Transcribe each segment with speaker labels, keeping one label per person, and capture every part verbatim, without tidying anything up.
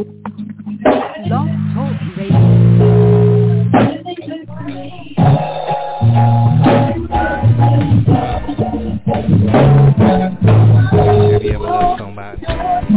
Speaker 1: Blog Talk Radio.
Speaker 2: Have you ever loved somebody?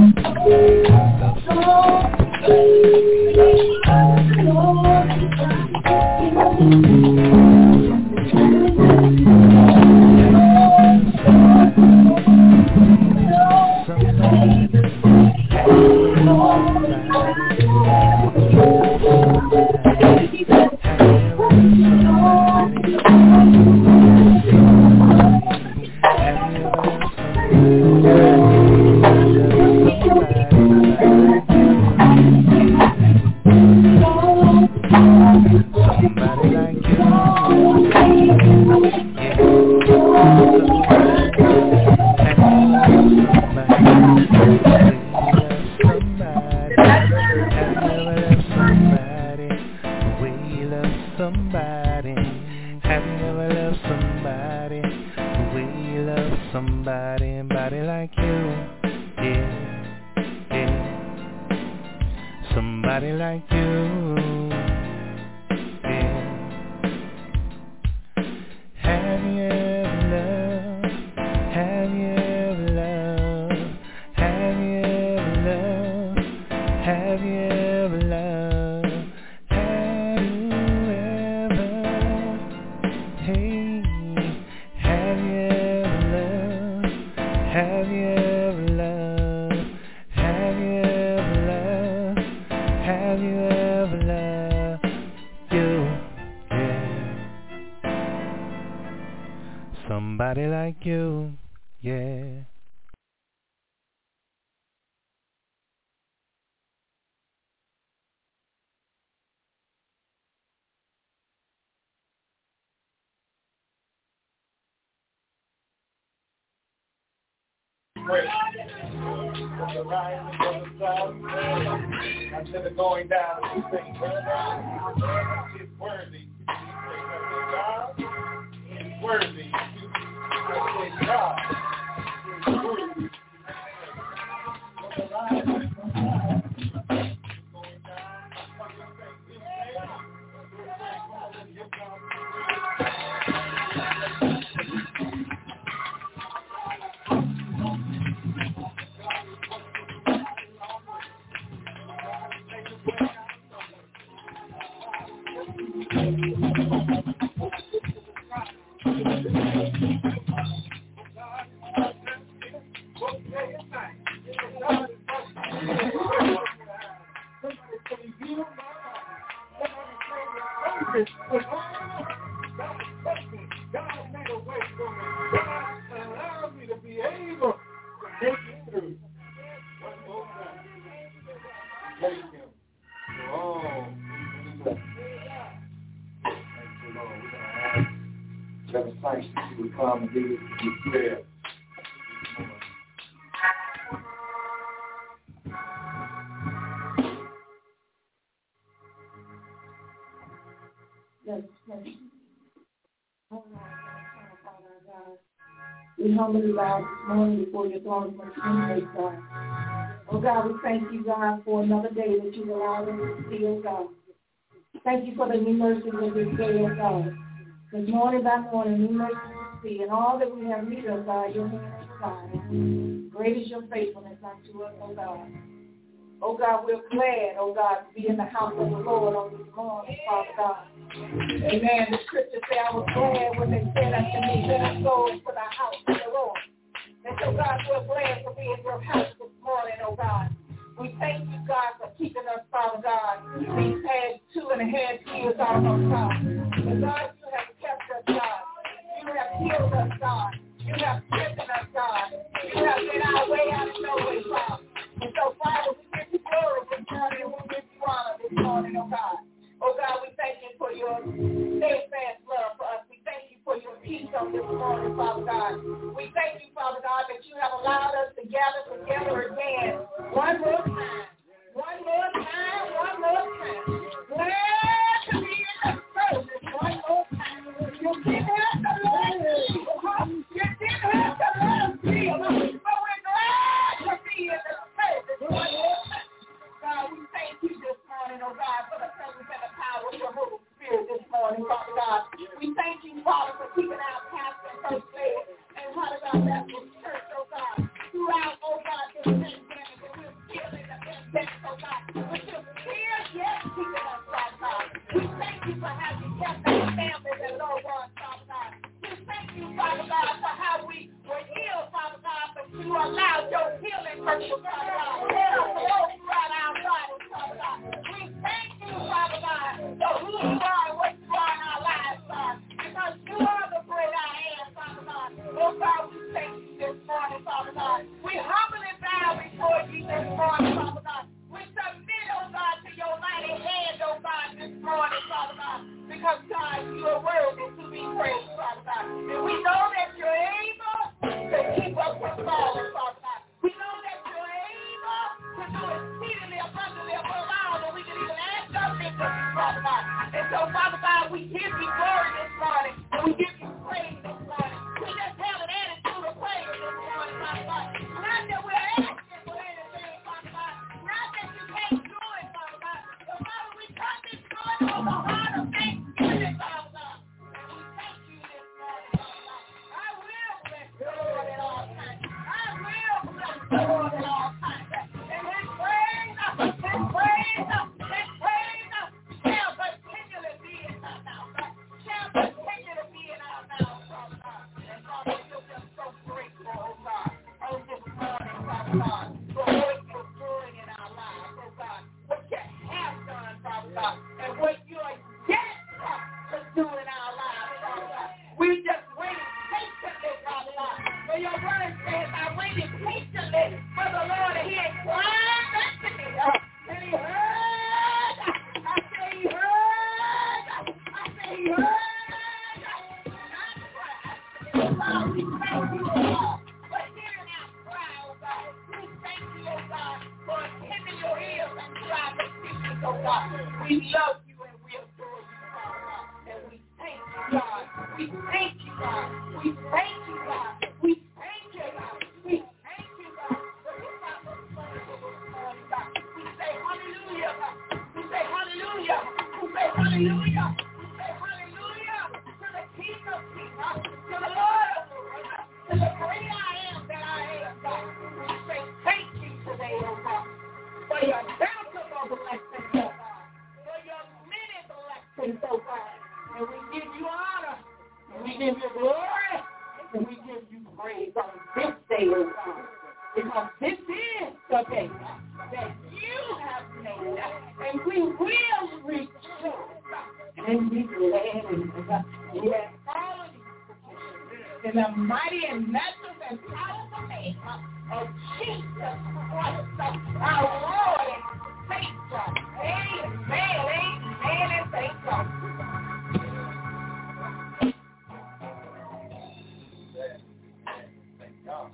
Speaker 2: Somebody like you, yeah.
Speaker 3: Instead of going down, you say, God is worthy. God is worthy. I say, God is worthy.
Speaker 4: We humbly bow this morning before your throne of grace, God. Oh God, we thank you, God, for another day that you've allowed us to see, oh God. Thank you for the new mercies of this day, oh God. Because morning by morning, new mercies we see, and all that we have need of, God, your hand is kind. Great is your faithfulness unto us, oh God. Oh God, we're glad, oh God, to be in the house of the Lord on this morning, Father God. Amen. The scripture says, I was glad when they said unto me, let us go into the house of the Lord. And so, God, we're glad to be in your house this morning, oh God. We thank you, God, for keeping us, Father God, these past two and a half years almost, God. But God, you have kept us, God. You have healed us, God. You have strengthened us, God. You have made our way out of no way, God. And so, Father, we give you glory this morning, and we give you honor this morning, oh God. Oh God, we thank you for your steadfast love for us. We thank you for your peace on this morning, Father God. We thank you, Father God, that you have allowed us to gather together again one more time. One more time, one more time. Glad to be in the service one more time. You didn't have to let us feel. You didn't have to let us feel. But we're glad to be in the service one more time. God, we oh God, for the presence and the power of your Holy Spirit this morning, Father God. We thank you, Father, for keeping our pastor and first lady and Father God, Baptist Church, oh God, throughout, oh God, this pandemic, and we're feeling the pandemic, oh God, but you're still yet keeping us, Father God. We thank you for how you kept our families and loved ones, Father God. We thank you, Father God, for how we were healed, Father God, but you allowed your healing virtue, Father God, to flow throughout our bodies, Father God. We thank you, Father God, for who you are and what you are in our lives, God, because you are the great I am, Father God. Oh God, we thank you this morning, Father God. We humbly bow before you this morning, Father God. We submit, oh God, to your mighty hand, oh God, this morning, Father God, because God, you are worthy to be praised, Father God. And we know that you're able to keep us from falling, Father God. We know that you're able to do exceedingly abundantly above all that we can even ask or think of you, Father God. And so, Father God, we give you glory this morning, and we give you praise this morning. We just have an attitude of praise this morning, Father God. Not that we're asking for anything, Father God. Not that you can't do it, Father God. But, Father, we come this morning with a heart of thanksgiving, Father God. And we thank you this morning, Father God. I will bless the Lord at all times. I will bless the Lord at all times. And his praise, his praise, his praise shall continually be in our mouth. Shall continue to be in our mouth, Father God. And Father, we're just so grateful, oh God, on this morning, Father God, for what you're doing in our lives, oh God, what you have done, Father God, and what you are yet to do in our lives, Father God. We just waiting patiently, Father God, for your word says, I waited patiently for the Lord, and he inclined unto me, uh, and he heard, I say he heard, I say he heard, God, we thank you, oh God, for hearing our cry, oh God. We thank you, oh God, for attending your ears unto our petitions, oh God. We love you and we adore you, Father God. And we thank you, God. We thank you, God. We thank you, God. We thank you, God. We thank you, God. For this opportunity this morning, God. We say hallelujah, God. We say hallelujah. We say hallelujah. We say hallelujah to the King of Kings, to the Lord of Lords, to the great I am that I am, God. We say thank you today, oh God, for your bountiful blessings, oh God, for your many blessings, oh God. And we give you honor, and we give you glory, and we give you praise on this day, oh God. Because this is the day that you have made, and we will rejoice and be glad in it. We have all of these in the mighty and matchless and powerful name of Jesus Christ, our Lord and Savior. Amen, amen, and thank God.
Speaker 3: Thank God.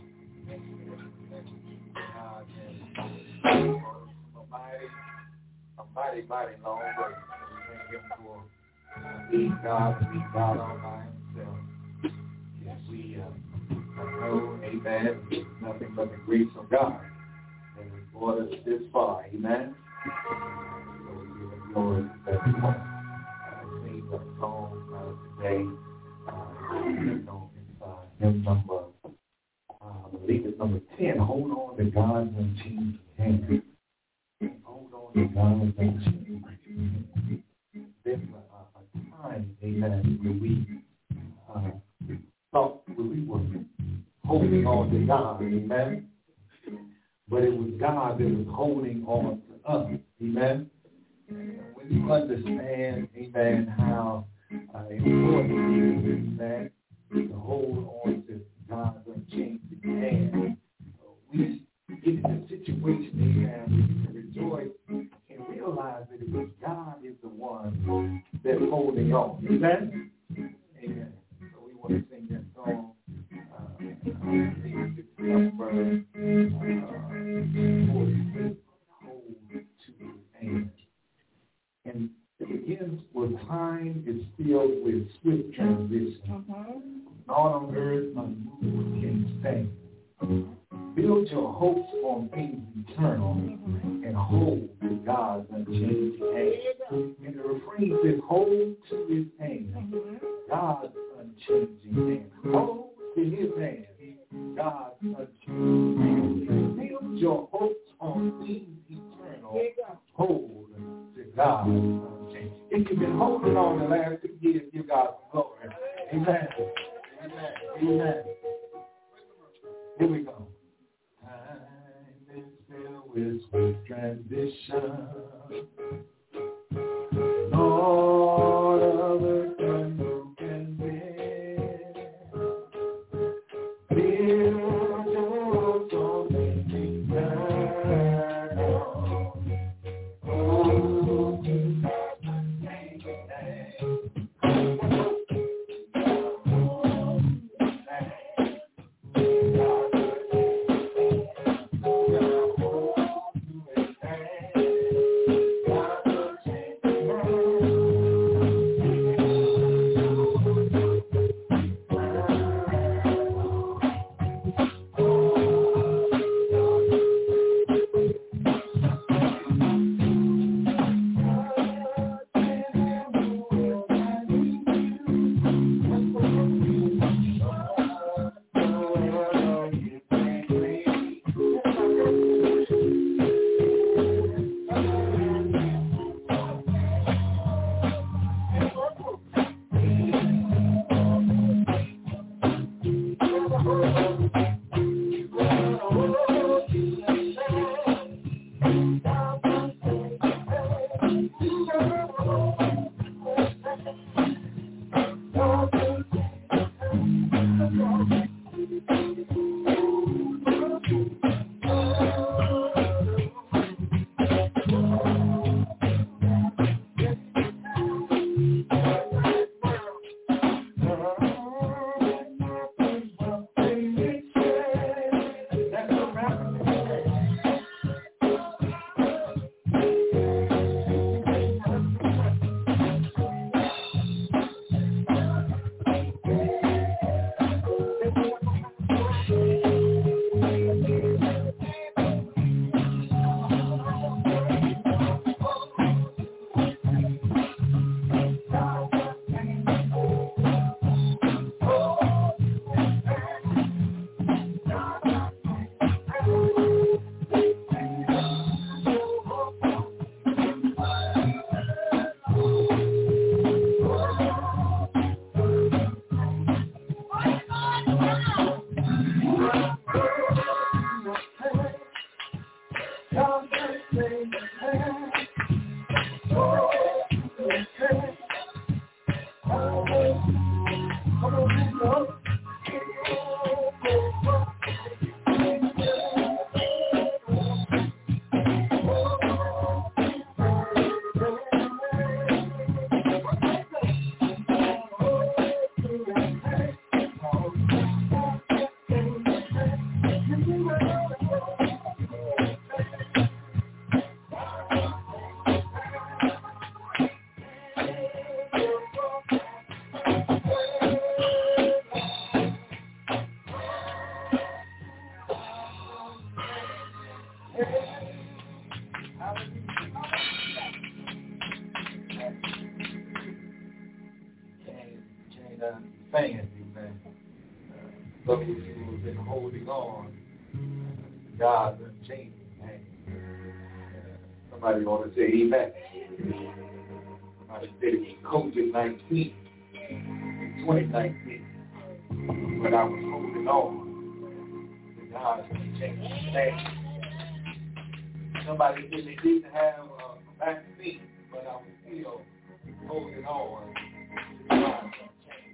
Speaker 3: God has a mighty, a mighty, mighty long way. We thank him for being God, being God all by himself. Yes, we uh, know, amen, nothing but the grace of God that has brought us this far, amen. So we give him glory that we want to sing a song uh, today. Uh, you know, it's uh, hymn number, uh, I believe it's number ten. Hold on to God's unchanging hand. Hold on to God's unchanging hand. There's a, a time, amen, where we uh, thought where we were holding on to God, amen. But it was God that was holding on to us, amen. When you understand, amen, how uh, important it is, amen, to hold on to God's unchanging hand, we get in a situation, amen, where you can rejoice and realize that it was God is the one that's holding on, amen. Amen. So we want to sing that song. Uh, I think it's number uh, forty-eight, Hold to His Hand. And it begins with time is filled with swift transition. Mm-hmm. Not on earth unmoved can stand. Build your hopes on things eternal mm-hmm. and hold to God's unchanging hand. And the refrain says, hold to his hand, God's unchanging hand. Hold to his hand, God's unchanging hand. Build your hopes on things eternal. Hold to God's unchanging. If you've been holding on the last two years, give God some glory. Amen. Amen. Amen. Here we go. Time is filled with swift transition. Lord of earth and broken men, build your soul in eternal. Oh, Saying, amen. Some of you who have been holding on to God's unchanging hand. Somebody ought to say amen. Somebody said it was COVID nineteen in twenty nineteen, but I was holding on to God's unchanging hand. Somebody said they didn't have a vaccine, but I was still holding on to God's unchanging.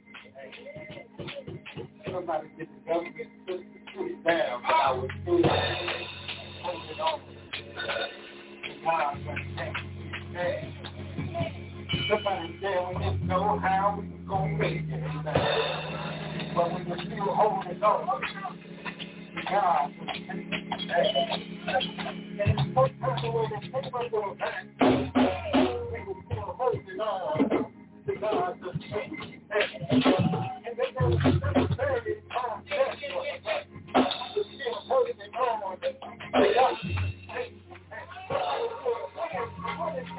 Speaker 3: Somebody said the government took it down, but I was still holding on to God's unchanging hand. Somebody said we didn't know how we were going to make it, but we were still holding on to God's unchanging hand. And it's so personal that some of us were back, we were still holding on to God's unchanging hand. And they know it's very complex, but we're still holding on to God's unchanging hand.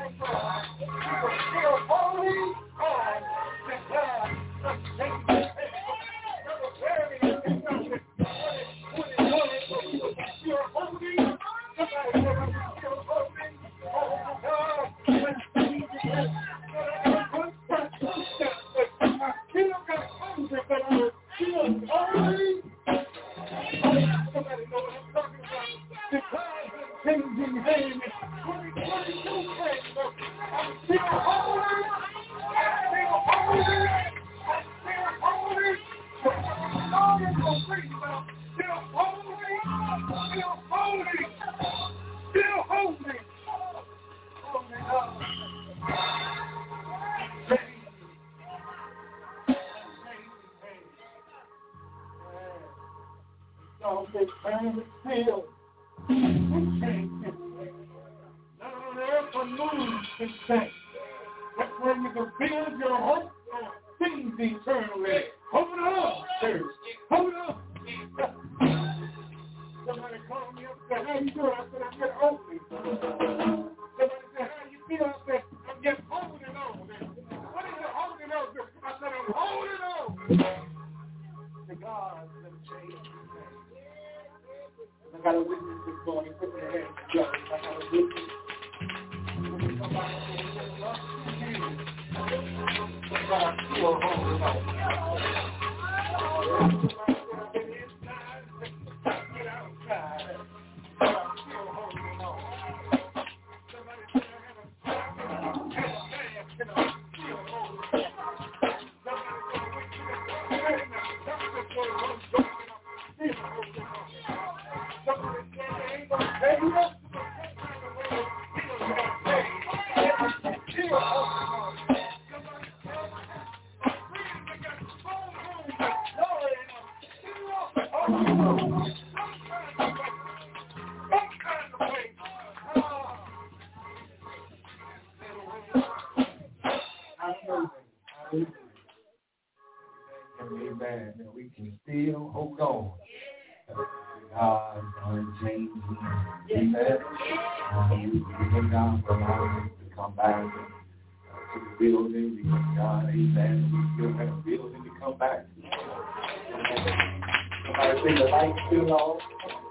Speaker 3: Amen. And we can still hold on. God's unchanging. Amen. Um, we thank God for allowing us to come back and, uh, to the building because God, amen, we still have a building to come back to. Amen. Somebody say the light's still on.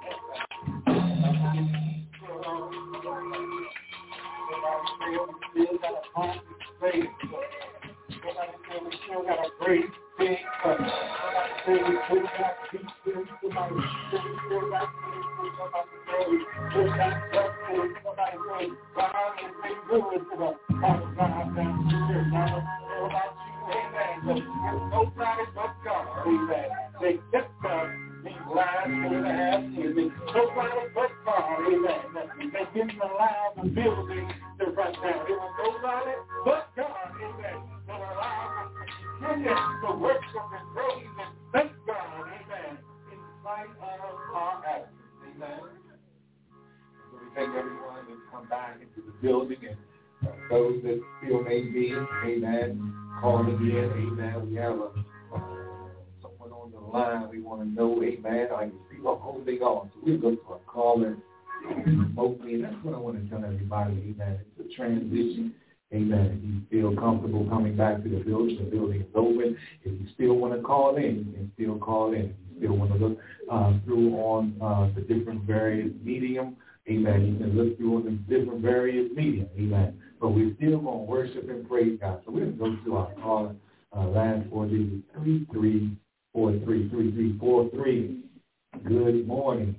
Speaker 3: Still got a heart to praise. Somebody say we still got a great big cup. Somebody say we still got peace. Somebody say we still got peace. Somebody say we still got justice. Somebody say God has been good to us. Father God, thank you. I don't know about you, amen. But there's nobody but God, amen. They kept us these last two and a half years. Nobody but God, amen. They didn't allow the building to run down. There was nobody but God, amen. To allow us to continue to worship and praise and thank God, amen, in spite of our actions, amen. So we thank everyone that's come back into the building and uh, those that still may be, amen, calling in, amen. We have a, uh, someone on the line we want to know, amen, are you still holding on? So we look for a caller remotely, and that's what I want to tell everybody, amen. It's a transition. Amen. If you feel comfortable coming back to the building, the building is open. If you still want to call in, you can still call in. If you still want to look uh, through on uh, the different various medium, amen. You can look through on the different various medium, amen. But we're still going to worship and praise God. So we're going to go to our caller uh, line for the three three four three, three three four three. Good morning.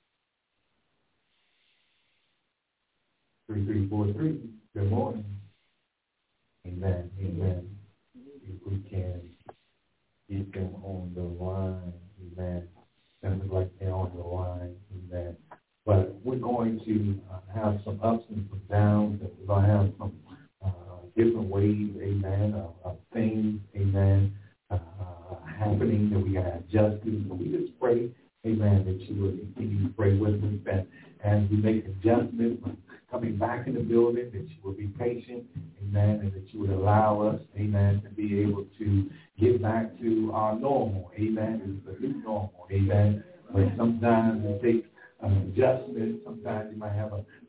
Speaker 3: three three four three. Good morning. Amen, amen. If we can get them on the line, amen. Sounds like they're on the line, amen. But we're going to uh, have some ups and some downs, and we're going to have some uh, different ways, amen, of, of things, amen, uh, uh, happening that we got to adjust to. So we just pray, amen, that you will continue to pray with us, that as we make adjustments, coming back in the building, that you will be patient, amen, and that you would allow us, amen, to be able to get back to our normal, amen. It's a new normal, amen. But sometimes it takes uh, adjustment. Sometimes you might have a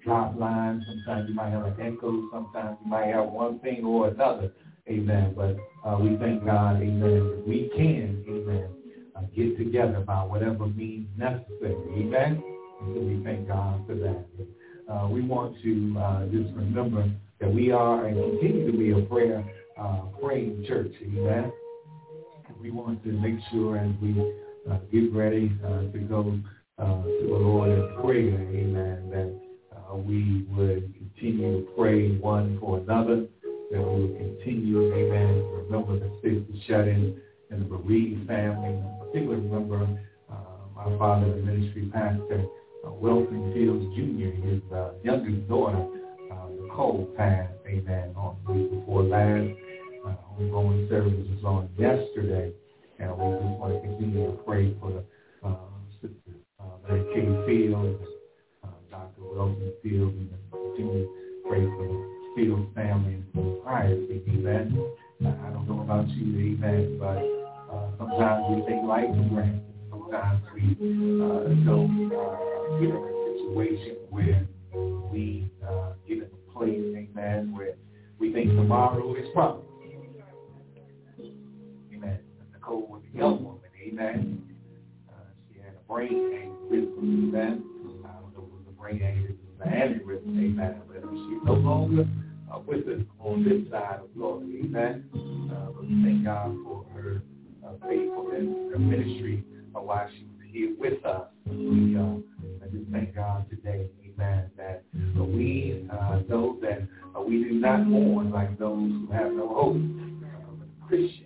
Speaker 3: drop line. Sometimes you might have an echo. Sometimes you might have one thing or another. Amen. But uh, we thank God, amen, that we can, amen, uh, get together by whatever means necessary. Amen. And so we thank God for that. Uh, we want to uh, just remember that we are and continue to be a prayer, uh, praying church. Amen. We want to make sure as we uh, get ready uh, to go uh, to the Lord in prayer, amen, that uh, we would continue to pray one for another, that we would continue, amen, to remember the sick, the shut-in, and the bereaved family. Particularly remember uh, my father, the ministry pastor, uh, Wilson Fields Junior, his uh, youngest daughter, uh, Nicole, passed, amen, on the week before last. Uh, homegoing service was on yesterday, and we just want to continue to pray for the uh, sister uh, Mary Kay Fields, uh, Doctor Wilson Fields, and continue to pray for the Fields family and for the privacy. Amen. Uh, I don't know about you, amen, but uh, sometimes we take life for granted. Sometimes we uh, don't uh, get in a situation where we uh, get in a place, amen, where we think tomorrow is promised. Amen. Nicole was a young woman, amen. Uh, she had a brain aneurysm, amen. I don't know if it was a brain aneurysm, an aneurysm, amen. But she's no longer uh, with us on this side of glory, amen. Uh, but we thank God for her uh, faithfulness, her ministry, uh, while she was here with us. We uh, I just thank God today, amen, that uh, we, uh, those that uh, we do not mourn like those who have no hope, uh, but Christians,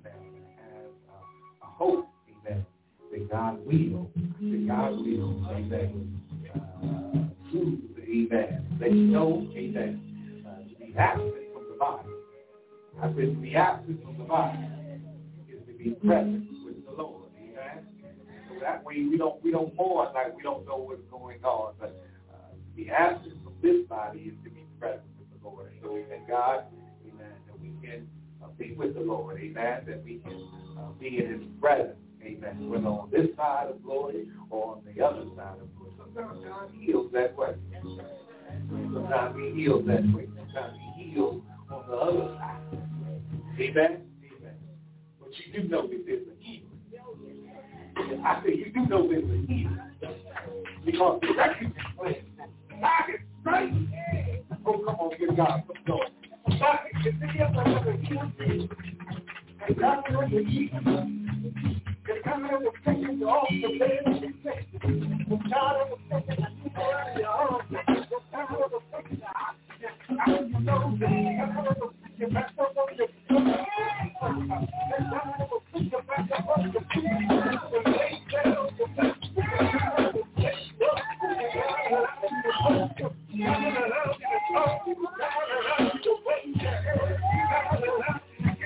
Speaker 3: hope, amen, that God will, that God will, amen, uh, prove, amen, let you know, amen, uh, to be absent from the body. I said to be absent from the body is to be present with the Lord, amen. So that way we don't we don't mourn like we don't know what's going on, but uh, to be absent from this body is to be present with the Lord. And so we thank God, amen, that we can uh, be with the Lord, amen, that we can Uh, be in his presence, amen, whether on this side of glory or on the other side of glory. Sometimes God heals that way. Sometimes he heals that way. Sometimes he heals on the other side. Amen? Amen. But you do know that there's a healing. I say you do know there's a healing. Because the record is clear. God is straight. Oh, come on, give God some glory. God is healing. And God will be and God will take you off the bed of the sick. God will take you off the arms. God will take you out. God will take you back up on your feet. And God will take you back up on your feet. And lay down your back. God will take you up. God will allow you to talk. God will allow you to wait. God will allow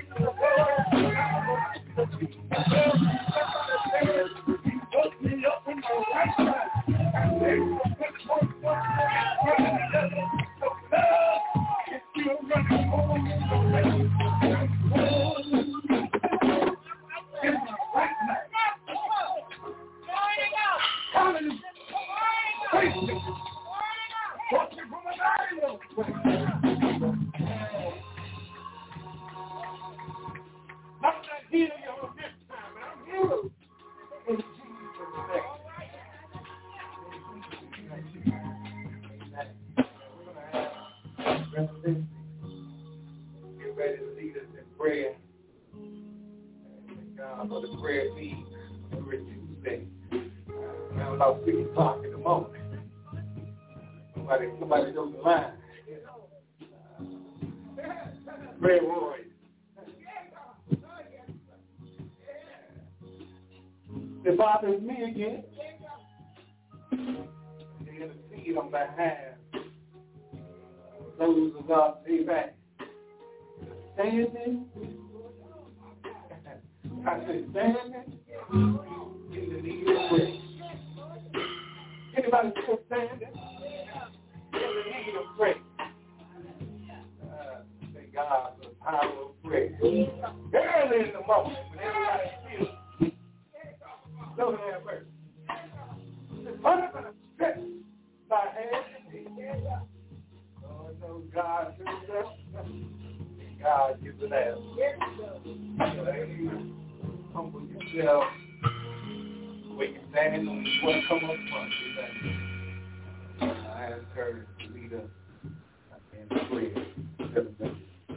Speaker 3: Somebody knows the line. Ray Roy. It bothers me again. They intercede on behalf of those of us, amen. Standing. I said standing in the need of prayer. Anybody still standing? In the need of prayer. Uh, thank God for the power of prayer. Early in the morning, when everybody feels so have mercy. Under the stretch by hand, God shows up, God gives an answer. So you humble yourself where you're standing and you want to come up front. I encourage the leader in prayer.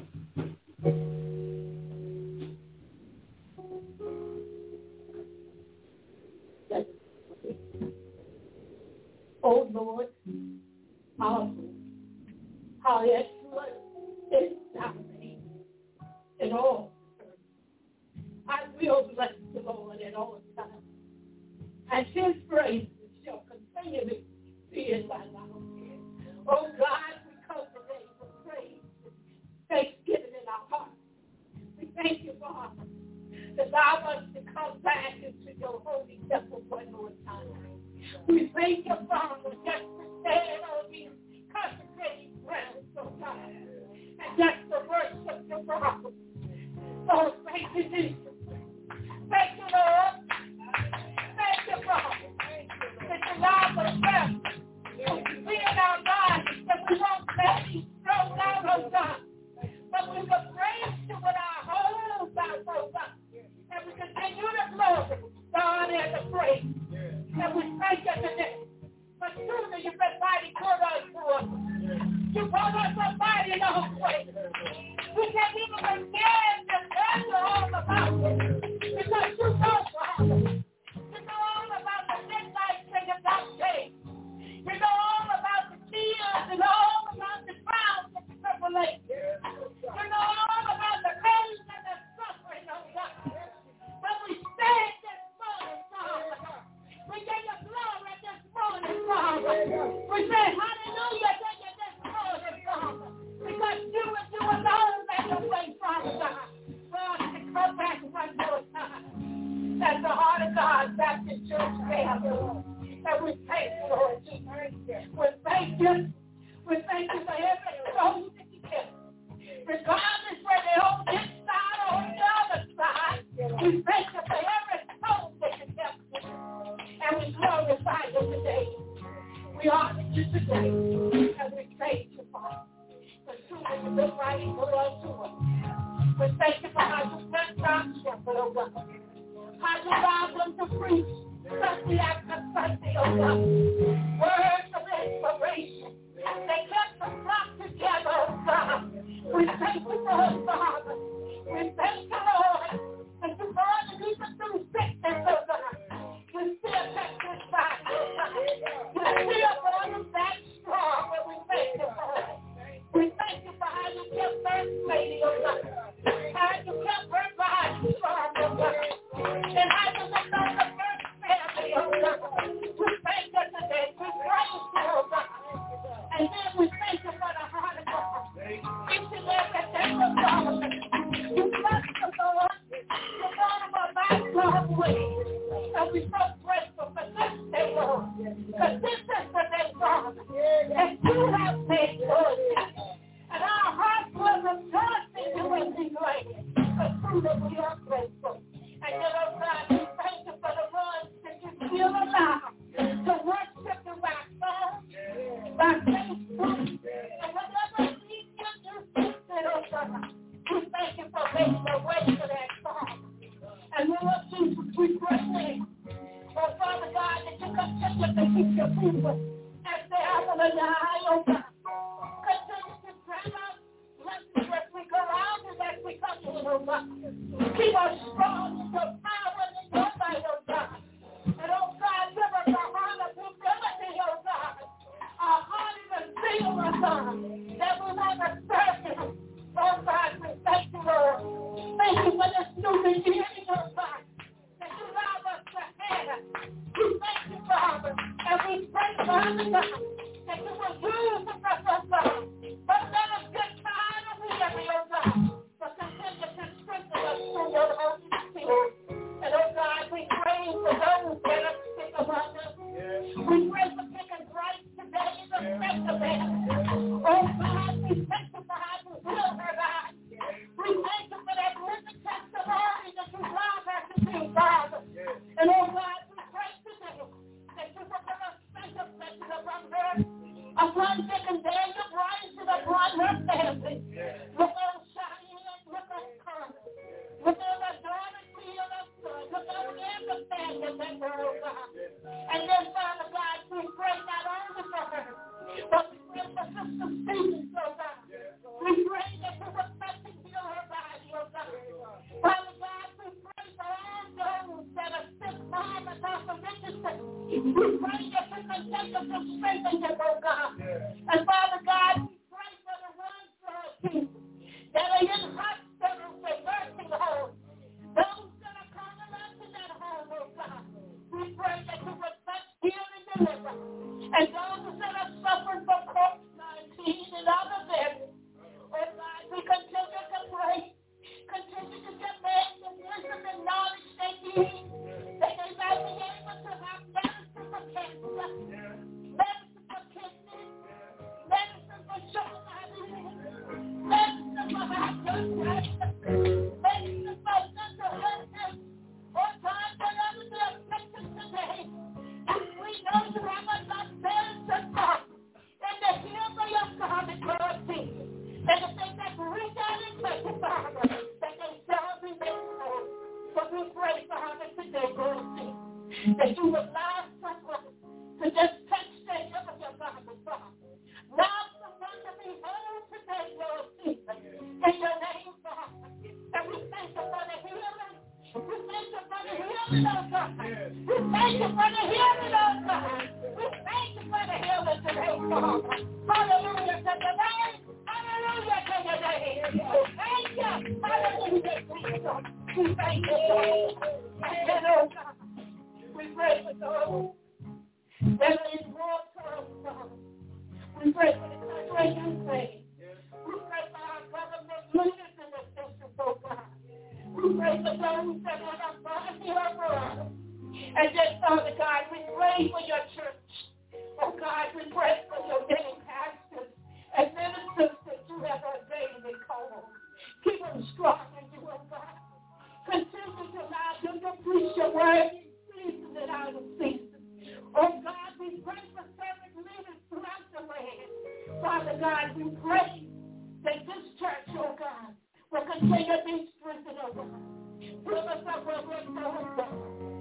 Speaker 4: Oh Lord, awesome. How excellent is thy name in all. I will bless the Lord at all times, and his praises shall continually be in my mouth. Oh God, we come today for praise, thanksgiving in our hearts. We thank you, Father, that allow us to come back into your holy temple one more time. We thank you, Father, just to stand on these consecrated grounds, oh God, and just to worship your Father. Oh, thank you, Jesus. Thank you, Lord. Thank you, Father. That you allow us to be in our lives, that we won't let these thrown out, oh God, but we will praise you with our whole self, oh God, and we continue to glory, God, and the praise. And we thank you today. But truly, you've been mighty good unto us. You brought us a mighty long way. We can't even begin to tell you all about it. Because you know, Father. You know all about the midnight and the dark days. You know all about the tears and all about the trials and the tribulations. You know all about the pain and the suffering, oh God. But we stand this morning, Father. We give you glory this morning, Father. We say hallelujah to you this morning, Father. Because you and you alone make a way, Father God. For us to come back one more time. That's the Heart of God Baptist Church family. And we thank you, Lord Jesus. We thank you. We thank you for every soul that you give. Regardless where they're on this side or on the other side, we thank you for every soul that you give. And we glorify you today. We honor you today. And we thank you, Father. For truly you've been mighty good unto us. We thank you for how you blessed our shepherd, oh God. How you allowed them to preach Sunday after Sunday, oh God. Words of inspiration. They kept the flock together, oh God. We thank you for us, Father. We thank you, Lord. And you brought us even through sickness, oh God. We still take this back, oh God. We still brought us back strong, and we thank you for it. We thank you for how you kept First Lady, oh God. How you kept her body strong, oh God. And how you looked on the first family, oh God. We thank you today. We praise you, oh God. And then we thank you for the heart of God. Each and every day, oh God. You blessed the Lord. You brought him a back long way. And we're so grateful for this day, Lord. Because this is the day, Father. And you have made good. And our hearts will rejoice in you as we glad. Because truly we are grateful. And you know, God, we thank you for the ones that you still allow to worship you by phone, by Facebook, and whatever we can do, oh God. We thank you for making a way for that, Father. And Lord Jesus, we pray, oh Father God, that you continue to keep your people as they are going to die, oh God. Continue to bring us blessings as we go out and as we come in, oh God. Keep us strong in your power and in your might, oh God. And oh God, give us a heart of humility, oh God. A heart of zeal, oh God, that we want to serve you. Oh God, we thank you, Lord. Thank you for this new beginning, oh God, that you allow us to have. We thank you, Father, and we pray, Father God, that you will use us, oh God. But let us get tired of weary, oh God, but continue to strengthen us through your Holy Spirit. family. Look on Cheyenne, look on Carter. Look on my daughter, Tia, and son. Look on every family member, oh God. And then, Father God, we pray not only for her, but we pray for Sister Stevens, oh God. We pray that you will touch and heal her body, oh God. Father God, we pray for all those that are sick, Father God, for Richardson. We pray that you can take them to strengthen them, oh God. And Father God, we pray for the ones, Lord Jesus, that are in hospitals and nursing homes. Those that are coming up to that home, oh God. We pray that you will touch, heal, and deliver. And those that are suffering from COVID nineteen and other variants, oh God, we continue to pray. Continue to give men the wisdom and knowledge they need, that they might be able to have medicine for cancer, medicine for kidneys, medicine for sugar diabetes, medicine for high blood pressure, medicine for mental illness, or God, whatever the affliction today. And we know you have enough medicine for in the heel of your garment, Lord Jesus. And if they that reach out and touch it, Father, that they shall be made whole. But we pray, Father, today, Lord Jesus, that you will allow someone to just touch the hem of your garment, Father. Allow someone to be whole today, Lord Jesus, in your name, Father. And we thank you for the healing. We thank you for the healing, oh God. We thank you for the healing, oh God. We thank you for the healing today, Father. Hallelujah to the name. Hallelujah to your name. We thank you. Hallelujah, Jesus. We thank you, Lord. And oh God, we pray for those that are in war trouble, Father. We pray for the country of Ukraine. We pray for our government leaders and officials, oh God. We pray for those that are not body here abroad. And then, Father God, we pray for your church. Oh God, we pray for your many pastors and ministers that you have ordained and called. Keep them strong in you, oh God. Continue to allow them to preach your word in season and out of season. Oh God, we pray for servant leaders throughout the land. Father God, we pray that this church, oh God, will continue to be strengthened, oh God. Fill us up where we're going, God.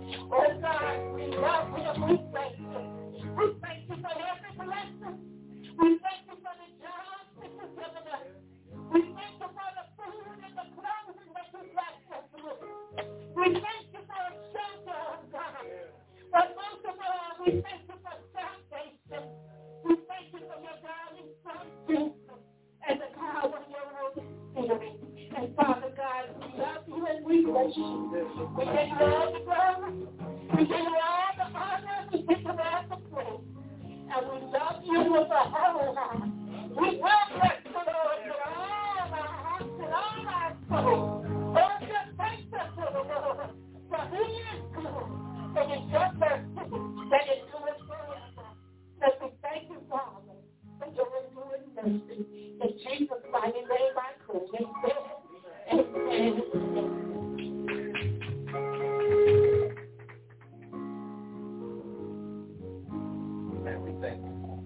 Speaker 4: Oh God, we love you. We thank you. We thank you for every blessing. We thank you for the jobs that you've given us. We thank you for the food and the clothing that you blessed us with. We thank you for a shelter, oh God. But most of all, we thank you for salvation. We thank you for your darling Son, Jesus, and the power of your Holy Spirit. And Father God, we love you and we bless you. We give you all the glory. We give you all the honor. We give you all the praise. And we love you with a whole heart. We will bless the Lord with all our hearts and all our souls. Oh, just thank us to the Lord, for he is good. And it's your mercy that is doing forever. So we thank you, Father, for your enduring mercy. In Jesus' mighty name I pray. Amen. Amen.
Speaker 3: And we thank you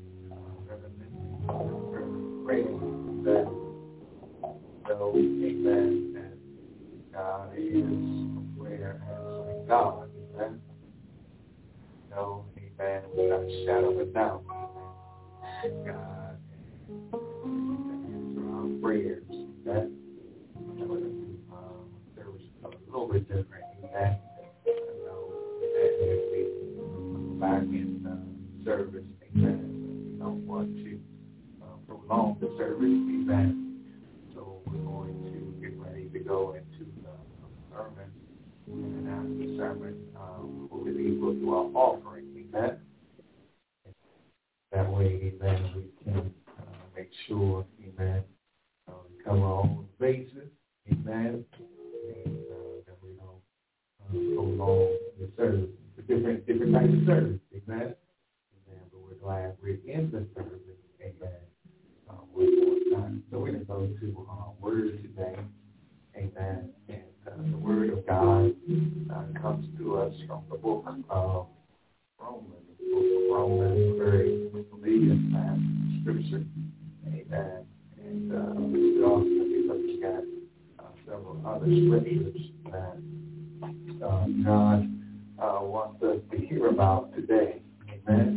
Speaker 3: for great that though amen that God is aware and God, amen. No, amen, without a shadow of a doubt. God answer our prayers. That um, there was a little bit different. Amen. You know, that as we come back in uh, service, amen. We don't want to uh, prolong the service, amen. So we're going to get ready to go into the sermon. And after the sermon, um, we'll believe we'll do our offering, amen. That way, amen, we can uh, make sure, amen, uh, we cover our own bases, amen, and uh, that we don't uh, prolong the service. It's a different, different type of service, amen, amen, but we're glad we're in the service, amen, uh, one more time. So we're going to go to uh, Word today, amen, and uh, the Word of God uh, comes to us from the book of Romans. Book of Romans, very familiar passage of Scripture, amen. And uh, other scriptures that uh, God uh, wants us to hear about today. Amen.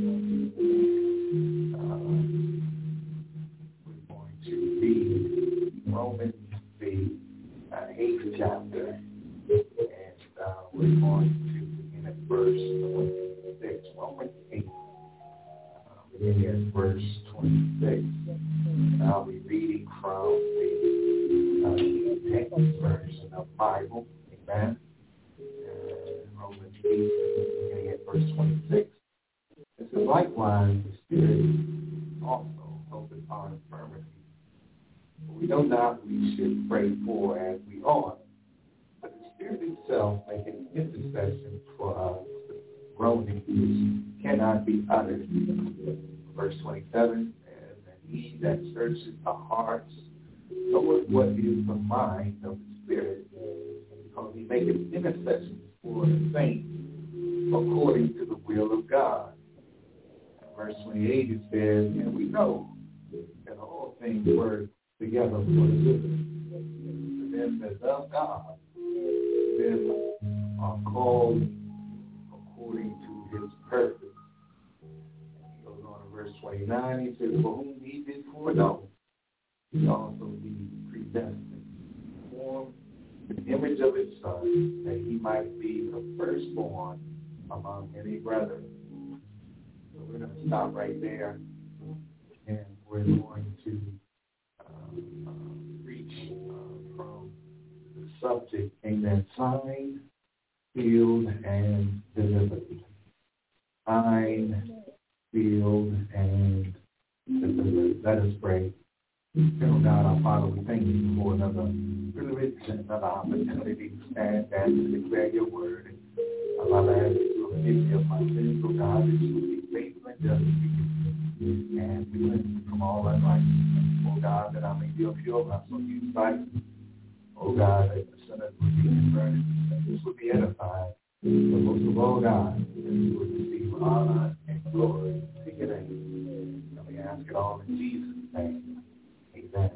Speaker 3: Uh, we're going to read Romans, the uh, eighth chapter, and uh, we're going to begin at verse twenty-six. Romans eight, uh, beginning at verse twenty-six. And I'll be reading from the uh, English version of the Bible. Amen. Uh, Romans eight, beginning at verse twenty-six. It says, likewise, the Spirit also helpeth our infirmity. We know not we should pray for as we ought, but the Spirit itself maketh intercession for us, groaning which cannot be uttered. Verse twenty-seven, and he that searches the hearts knoweth what is the mind of the Spirit, because he maketh intercession for the saints according to the will of God. Verse twenty-eight, it says, and we know that all things work together for the good to them that love God, them are called according to his purpose. And he goes on in verse twenty-nine, he says, for whom he did foreknow, he also did predestined, formed the image of his Son, that he might be the firstborn among many brethren. So we're going to stop right there, and we're going to uh, uh, reach uh, from the subject, amen, signed, sealed, and delivered. Signed, sealed, and delivered. Let us pray. Eternal God, our Father, we thank you for another privilege and another opportunity to stand and to declare your word. Father, I ask you to forgive me of my sins, oh God, that you would be faithful and just to you, and be cleansed from all unrighteousness. Oh God, that I may be a pure vessel in your sight. Oh God, that the sinners would be converted, that this would be edified. But most of all, God, that you would receive honor and glory to your name. And we ask it all in Jesus' name. Amen.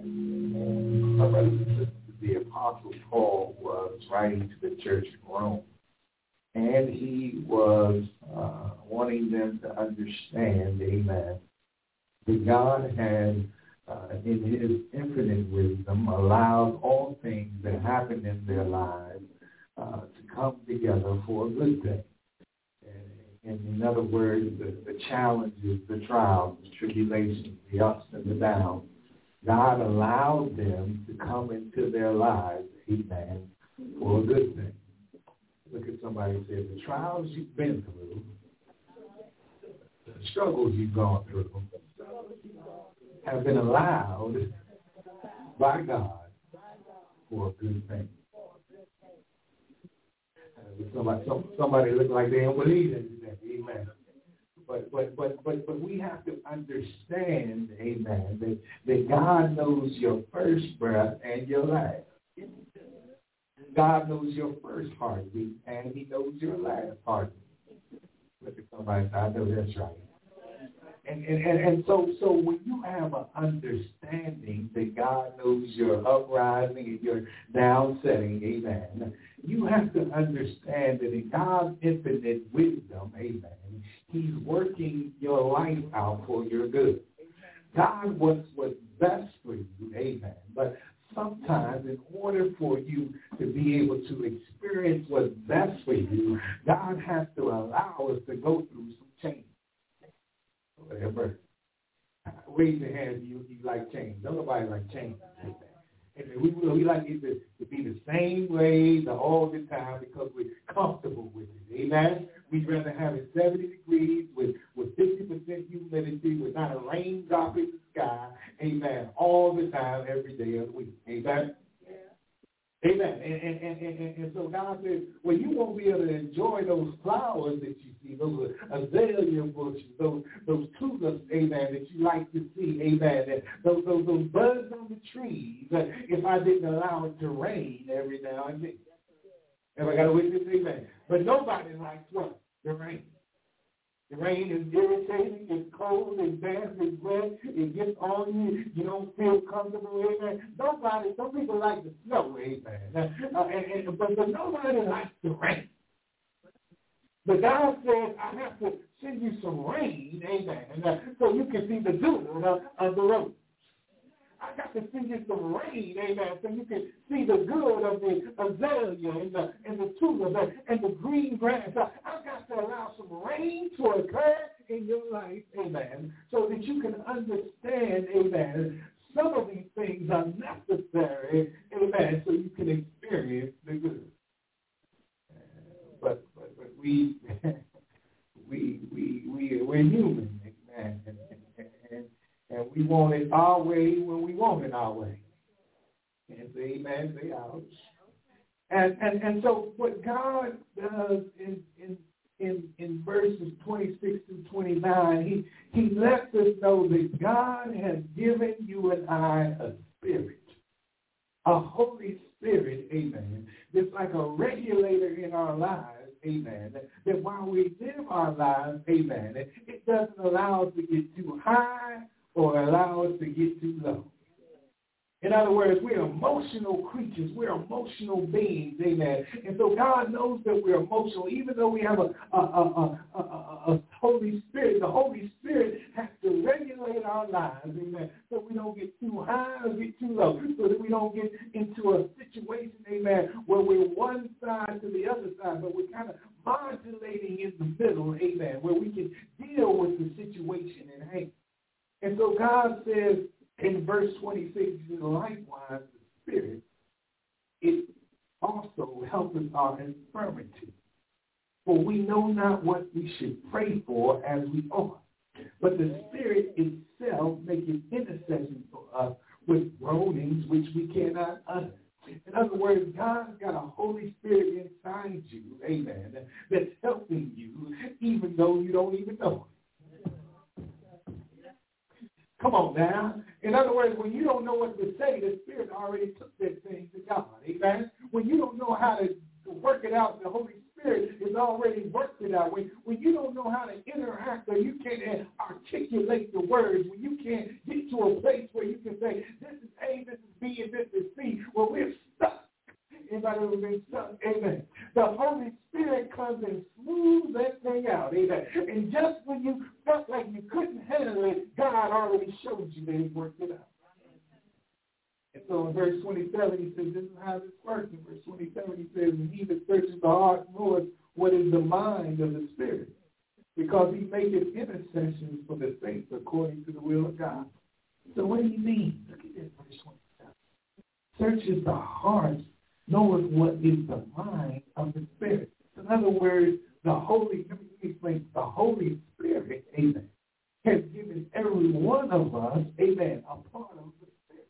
Speaker 3: My brothers and sisters, the Apostle Paul was writing to the church in Rome. And he was uh, wanting them to understand, amen, that God had, uh, in his infinite wisdom, allowed all things that happen in their lives uh, to come together for a good thing. And, and in other words, the, the challenges, the trials, the tribulations, the ups and the downs, God allowed them to come into their lives, amen, for a good thing. Look at somebody and say, the trials you've been through, the struggles you've gone through, have been allowed by God for a good thing. Uh, somebody, some, somebody look like they don't believe in that. Amen. But but but but but we have to understand, amen, that, that God knows your first breath and your last. God knows your first heartbeat, and he knows your last heartbeat. Look at somebody, I know that's right. And, and, and, and so so when you have an understanding that God knows your uprising and your downsetting, amen, you have to understand that in God's infinite wisdom, amen, he's working your life out for your good. God wants what's best for you, amen, but sometimes in order for you to be able to experience what's best for you, God has to allow us to go through some change. Whatever. Raise your hand if you, you like change. Don't nobody like change. And we, we like it to, to be the same way the, all the time because we're comfortable with it. Amen? We'd rather have it seventy degrees with, with fifty percent humidity with not a raindrop in the sky. Amen. All the time, every day of the week. Amen? Yeah. Amen. And, and, and, and, and so God says, well, you won't be able to enjoy those flowers that you see, those azalea bushes, those those tulips, amen, that you like to see, amen, and those, those, those buds on the trees, uh, if I didn't allow it to rain every now and then. Have I got a witness? Amen. But nobody likes what? The rain. The rain is irritating, it's cold, it's damp, it's wet, it gets on you, you don't feel comfortable, amen. Nobody, some people like the snow, amen. Uh, and, and, but, but nobody likes the rain. But God says, I have to send you some rain, amen, uh, so you can see the good of, of the road. I got to send you some rain, amen, so you can see the good of the azalea and the, and the tulip and, and the green grass. I, I've got to allow some rain to occur in your life, amen, so that you can understand, amen, some of these things are necessary, amen, so you can experience the good. But, but, but we, we, we, we, we're human, amen, and, and, and, and we want it our way when we want it our way. And say amen, say ouch. And, and, and so what God does in, in, in, in verses twenty-six through twenty-nine, he, he lets us know that God has given you and I a spirit, a Holy Spirit, amen, that's like a regulator in our lives, amen, that, that while we live our lives, amen, it, it doesn't allow us to get too high or allow us to get too low. In other words, we're emotional creatures. We're emotional beings, amen. And so God knows that we're emotional, even though we have a, a, a, a, a, a Holy Spirit. The Holy Spirit has to regulate our lives, amen, so we don't get too high or get too low, so that we don't get into a situation, amen, where we're one side to the other side, but we're kind of modulating in the middle, amen, where we can deal with the situation at hand. And so God says in verse twenty-six, likewise the Spirit, it also helps our infirmity. For we know not what we should pray for as we ought. But the Spirit itself maketh intercession for us with groanings which we cannot utter. In other words, God's got a Holy Spirit inside you, amen, that's helping you even though you don't even know it. Come on now. In other words, when you don't know what to say, the Spirit already took that thing to God. Amen? When you don't know how to, to work it out, the Holy Spirit has already worked it out. When, when you don't know how to interact or you can't articulate the words, when you can't get to a place where you can say, this is A, this is B, and this is C, well, we're stuck. Anybody ever been stuck? Amen. The Holy Spirit comes and smooths that thing out. Amen. And just when you felt like you couldn't handle it, God already showed you that he worked it out. And so in verse twenty-seven, he says, this is how this works. In verse twenty-seven, he says, and he that searches the heart knows what is the mind of the Spirit, because he maketh intercessions for the saints according to the will of God. So what do you mean? Look at this, verse twenty-seven. Searches the heart, knoweth what is the mind of the Spirit. In other words, the Holy, let me explain, the Holy Spirit, amen, has given every one of us, amen, a part of the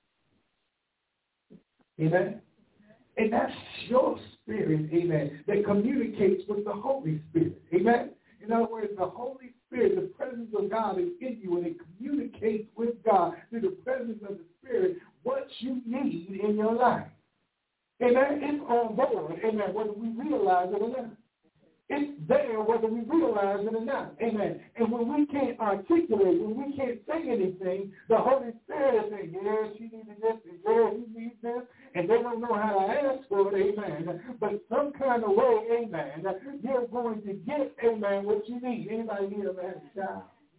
Speaker 3: Spirit. Amen? And that's your spirit, amen, that communicates with the Holy Spirit. Amen? In other words, the Holy Spirit, the presence of God is in you, and it communicates with God through the presence of the Spirit what you need in your life. Amen. It's on board, amen, whether we realize it or not. It's there whether we realize it or not. Amen. And when we can't articulate, when we can't say anything, the Holy Spirit is saying, yes, you need this, and yes, you need this, and they don't know how to ask for it, amen. But some kind of way, amen, you're going to get, amen, what you need. Anybody here, man, child?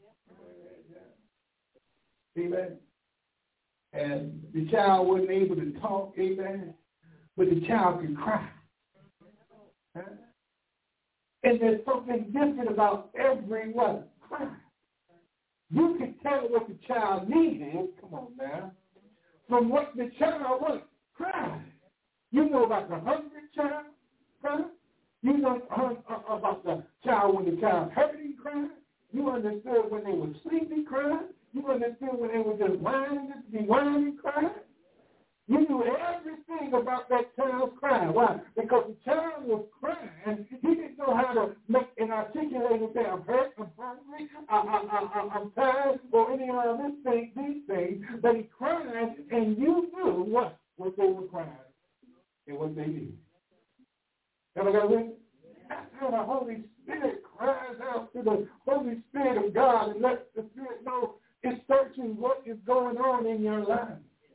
Speaker 3: Amen. And the child wasn't able to talk, amen. But the child can cry. Huh? And there's something different about every one cry. You can tell what the child needed, come on now, from what the child was crying. You know about the hungry child cry. You know about the child when the child hurt and cried. You understood when they were sleepy crying. You understood when they were just whining, just be whining crying. You knew everything about that child's crying. Why? Because the child was crying. He didn't know how to make an articulated say, I'm hurt, I'm hungry, I, I, I, I'm tired, or any of this thing, these things. But he cried, and you knew what? What they were crying and what they did. Ever got with? That's how the Holy Spirit cries out to the Holy Spirit of God and lets the Spirit know it's searching what is going on in your life.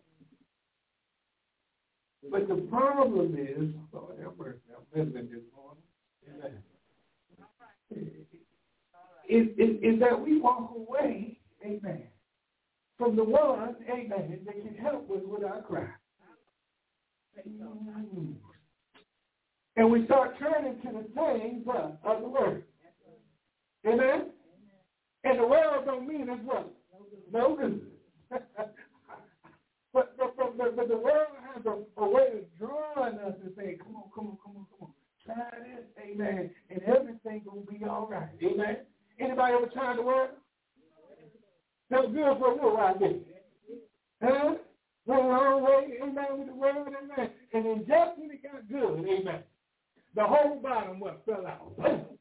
Speaker 3: But the problem is, Lord have mercy, I'm listening this morning. Amen. Is, is, is that we walk away, amen, from the one, amen, that can help us with our cry. Mm. And we start turning to the things uh, of the world. Amen? And the world don't mean it's what? No good. but, but, but, but, but the world has a, a way of drawing us and saying, come on, come on, come on, come on. Try this, amen, and everything going to be all right. Amen? Anybody ever tried the world? That was good for a little while, didn't it? Huh? Went a long way, amen, with the world, amen. And then just when it got good, amen, the whole bottom what fell out.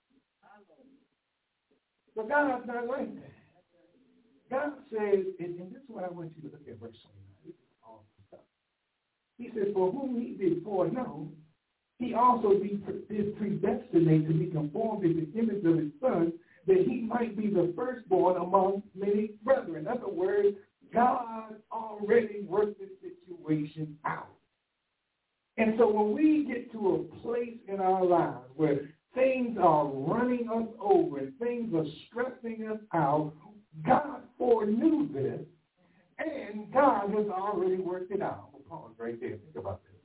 Speaker 3: But God's not like that. God says, and, and this is what I want you to look at verse twenty-nine. This is all stuff. He says, for whom he did foreknow, he also did predestinate to be conformed to the image of his Son, that he might be the firstborn among many brethren. In other words, God already worked this situation out. And so when we get to a place in our lives where things are running us over and things are stressing us out, God foreknew this, and God has already worked it out. We'll pause right there. Think about this.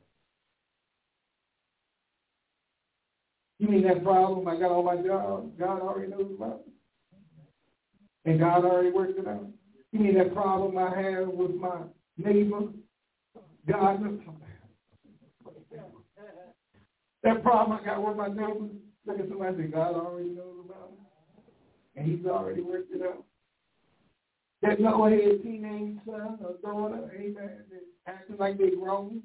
Speaker 3: You mean that problem I got on my job, God already knows about it? And God already worked it out? You mean that problem I have with my neighbor, God knows about it? That problem I got with my neighbor, look at somebody and say, God already knows about it. And he's already worked it out. That knucklehead teenage son or daughter, amen, acting like they grown,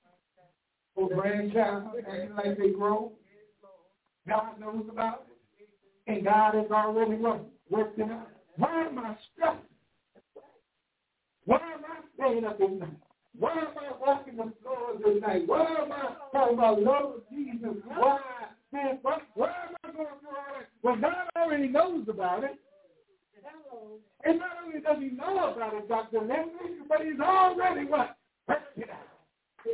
Speaker 3: or grandchild acting like they grown. God knows about it. And God has already worked it out. Why am I stressing? Why am I staying up at night? Why am I walking the floors at night? Why am I talking about love of Jesus? Why? Man, why, why am I going through all that? Well, God already knows about it. And not only does he know about it, Doctor Lindsay, but he's already what? Worked it out.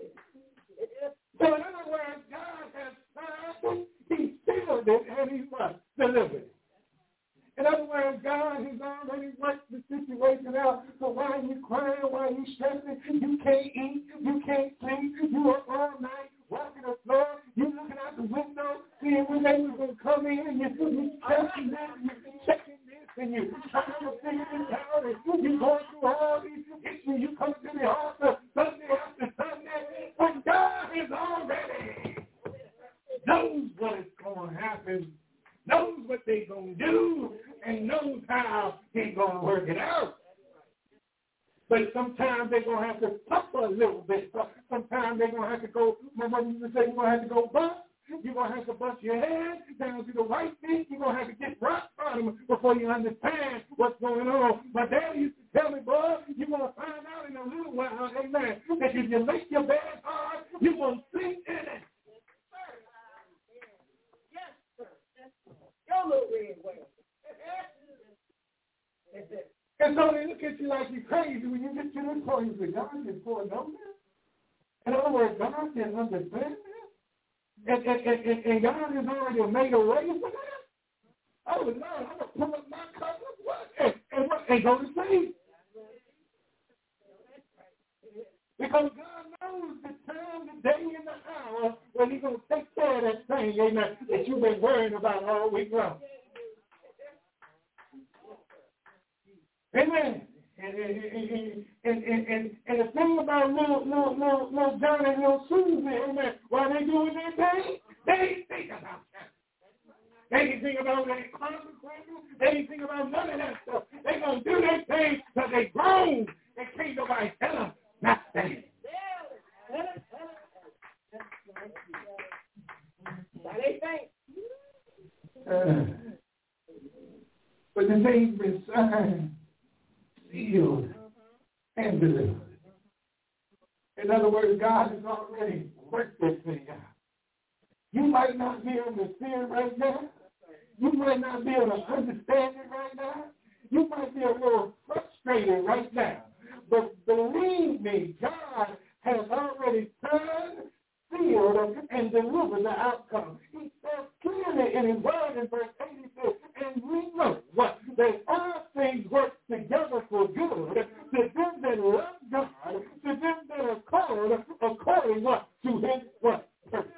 Speaker 3: So in other words, God has signed, he sealed it, and he what? Delivered it. In other words, God has already worked the situation out. So why are you crying? Why are you stressing? You can't eat. You can't sleep. You up all night walking the floor. You looking out the window, seeing when they was going to come in. And you're checking that. You're checking this. And you're trying to figure this out. And you're going through all these issues. You come to the altar Sunday after Sunday. But God has already knows what is going to happen, knows what they're going to do, and knows how he's going to work it out. But sometimes they're going to have to suffer a little bit. Sometimes they're going to have to go, my mother used to say, you're going to have to go bust. You're going to have to bust your head down to the right thing. You're going to have to get rock bottom before you understand what's going on. My dad used to tell me, boy, you're going to find out in a little while, amen, that if you make your bed hard, you're going to sink in it. Your little red whale. And so they look at you like you're crazy when you get to this point. You say, God can foreknow this. In other words, God can understand this. And, and, and, and, and God has already made a way for that. Oh, Lord, I'm going to pull up my cup and, and, what, and go to sleep. Because God knows the time, the day, and the hour when he's going to take care of that thing, amen, that you've been worrying about all week long. Amen. And, and, and, and, and, and, and the thing about little, little, little, little John and little Susan, amen, while they doing their thing, they ain't think about that. They ain't think about their consequences. They ain't think about none of that stuff. They going to do their thing because they grown and can't nobody tell them not that. Uh, but the thing's been signed, sealed, and delivered. In other words, God has already worked this thing out. You might not be able to see it right now. You might not be able to understand it right now. You might be a little frustrated right now. But believe me, God has already turned, sealed, and delivered the outcome. He says clearly in his word in verse eighty-six, and we know what? That all things work together for good to them that love God, to them that are called according what? To his what? Purpose.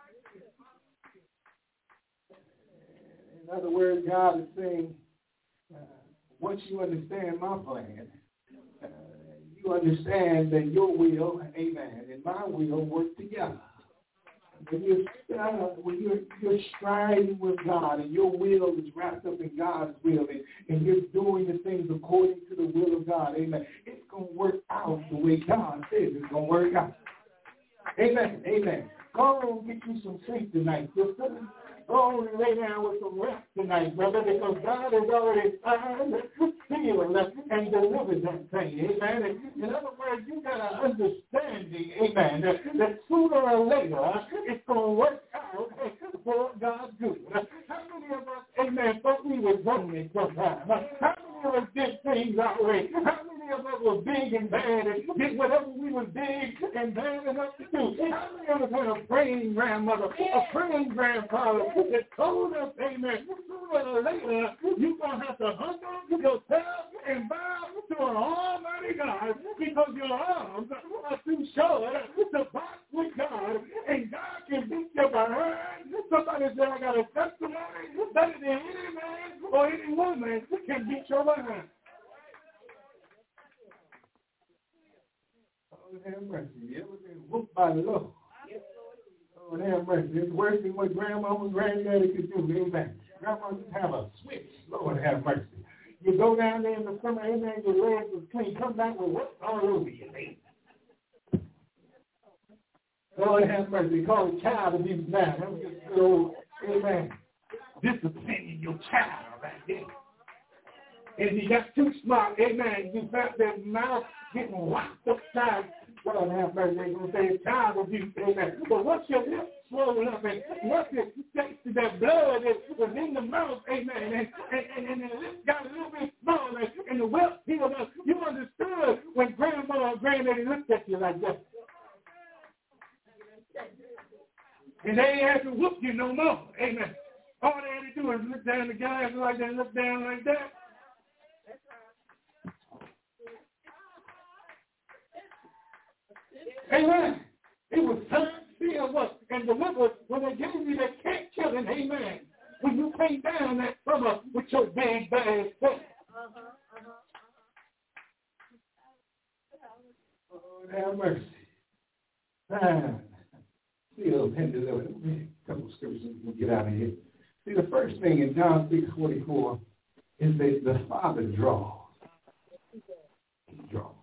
Speaker 3: In other words, God is saying, uh, once you understand my plan, uh, you understand that your will, amen, and my will work together. When you're, uh, when you're, you're striving with God and your will is wrapped up in God's will and, and you're doing the things according to the will of God, amen, it's going to work out the way God says it's going to work out. Amen, amen. Go on and get you some sleep tonight, sister. Go on and lay down with some rest tonight, brother, because God has already signed, sealed, and delivered that thing, amen. In other words, you got an understanding, amen, that, that sooner or later it's going to work out for God's good. How many of us, amen, thought we were grown sometimes? How many of us did things our way? How many of us were big and bad and did whatever we were big and bad enough to do? How many of us had a praying grandmother, a praying grandfather that told us, amen, sooner or later you're going to have to humble yourself and bow to an almighty God because your arms are too short to box with God, and God can beat you behind. Somebody said, I got a testimony that any man or any woman can beat your behind. Oh, have mercy. You ever been whooped by the Lord? Oh, have mercy. It's worse than what grandma and granddaddy could do. Amen. Grandma just have a switch. Lord have mercy. You go down there in the summer, amen, your legs is clean. Come back with what's all over you, amen. Lord have mercy. They call it child abuse now. That was just good old, amen, disciplining your child right there. And you got too smart, amen, you felt that mouth getting whacked upside. Lord have mercy. They're going to say it's child abuse, amen. But once your lips swollen up and once it tasted that blood that was in the mouth, amen, and, and, and, and the lips got a little bit smaller and the whelp healed up, you understood when grandma or granddaddy looked at you like that. And they ain't have to whoop you no more, amen. All they had to do is look down the guys like that, look down like that. Amen. It was time still what and delivered when they gave you that cat killing, amen. When you came down that summer with your big bad self. Uh-huh, uh-huh. Oh, have mercy. Time still and delivered. A couple of scriptures we can get out of here. See, the first thing in John six forty-four is that the Father draws. He draws.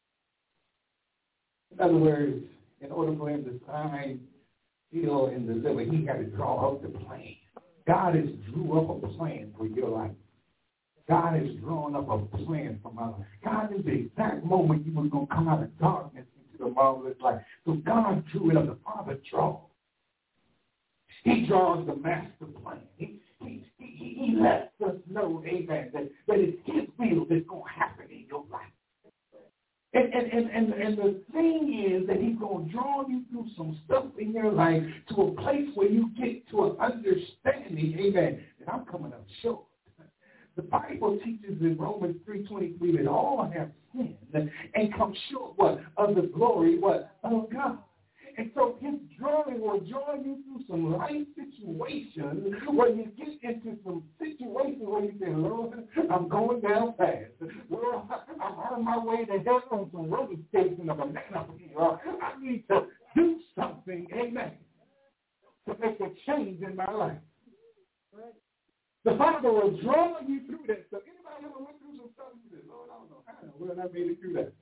Speaker 3: In other words, in order for him to sign, seal, and deliver, he had to draw up the plan. God has drew up a plan for your life. God has drawn up a plan for my life. God is the exact moment you were going to come out of darkness into the marvelous light. So God drew it up. The Father draws. He draws the master plan. He, he, he, he lets us know, amen, that, that it's his will that's going to happen in your life. And, and, and, and, and the thing is that he's going to draw you through some stuff in your life to a place where you get to an understanding, amen, that I'm coming up short. The Bible teaches in Romans three twenty-three that all have sinned and come short, what, of the glory, what, of God. And so his drawing will draw you through some life situations where you get into some situations where you say, Lord, I'm going down fast. Lord, I'm on my way to heaven on some roller skates and a banana peel. I need to do something, amen, to make a change in my life. The Father will draw you through that stuff. Anybody ever went through some stuff and you said, Lord, I don't know how in the world I made it through that.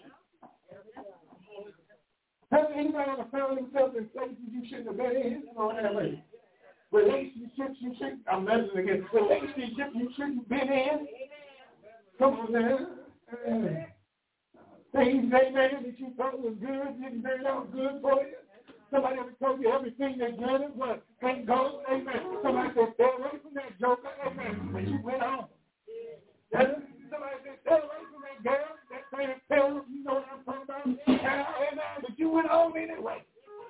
Speaker 3: Has anybody ever found himself in places you shouldn't have been in? Lord have mercy. Relationships you shouldn't, I'm messing again, relationships you shouldn't have been in. Come on now. Uh, things, amen, that you thought was good didn't turn out good for you. Somebody ever told you everything they did was ain't gold? Amen. Somebody said, stay away from that joker. Amen. But you went on. Somebody said, stay away from that girl, that kind of pill. You know what I'm talking about? Amen. But you went on anyway.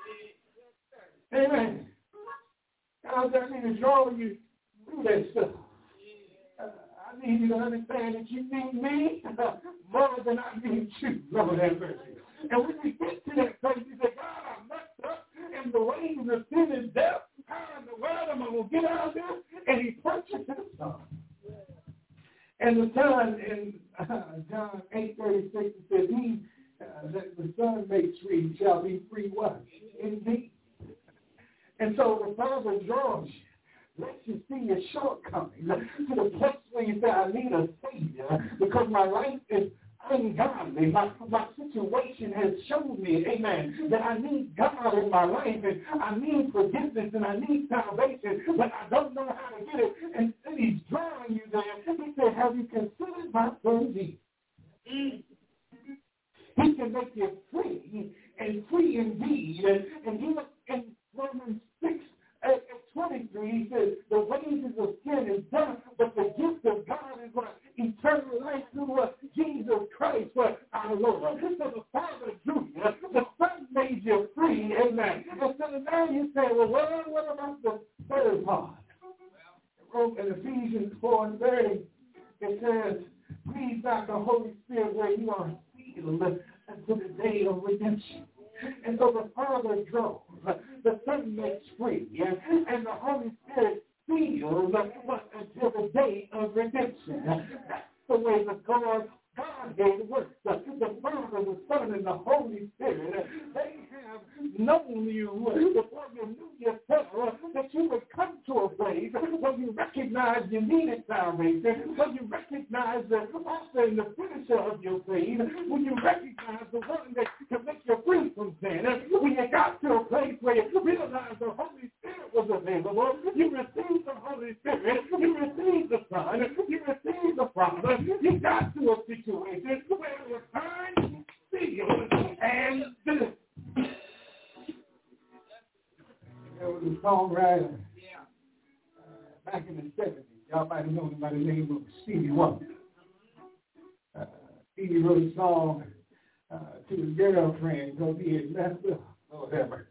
Speaker 3: Amen. God doesn't need to draw you through that stuff. Uh, I need you to understand that you need me more than I need you. Lord have mercy. And when we get to that place, you say, God, I messed up in the ways of sin and death. How in the world am I going to get out of this? And he purchased his son. And the son in uh, John eight thirty-six, it says, he uh, that the son makes free shall be free what? Indeed. And so the Father draws you, lets you see your shortcomings to the place where you say, I need a Savior because my life is ungodly. My, my situation has shown me, amen, that I need God in my life and I need forgiveness and I need salvation, but I don't know how to get it. And, and he's drawing you there. He said, have you considered my son Jesus? Mm. He can make you free and free indeed. And, and he was in Romans six at twenty-three, he says, the wages of sin is death, but the gift of God is what? Eternal life through what? Jesus Christ, what? Our Lord. So the Father drew you, the Son made you free, amen. And so now you say, well, well, what about the third part? In Ephesians four and thirty, it says, please not the Holy Spirit where you are sealed until the day of redemption. And so the Father draws, the Son makes free, and the Holy Spirit seals until the day of redemption. That's the way the God, Godhead works. The Father, the Son, and the Holy Spirit, they have known you before you knew yourself, that you would come to a place where you recognize you needed salvation, when you recognize the author and the finisher of your faith, when you recognize the one that can make you free from sin, when you got to a place where you realized the Holy Spirit was available, you received the Holy Spirit, you received the Son, you received the Father, you got to a situation where it was time, sealed, and delivered. There was a songwriter uh, back in the seventies. Y'all might have known him by the name of Stevie Wonder. Uh, Stevie wrote a song uh, to his girlfriend because he had messed up or whatever.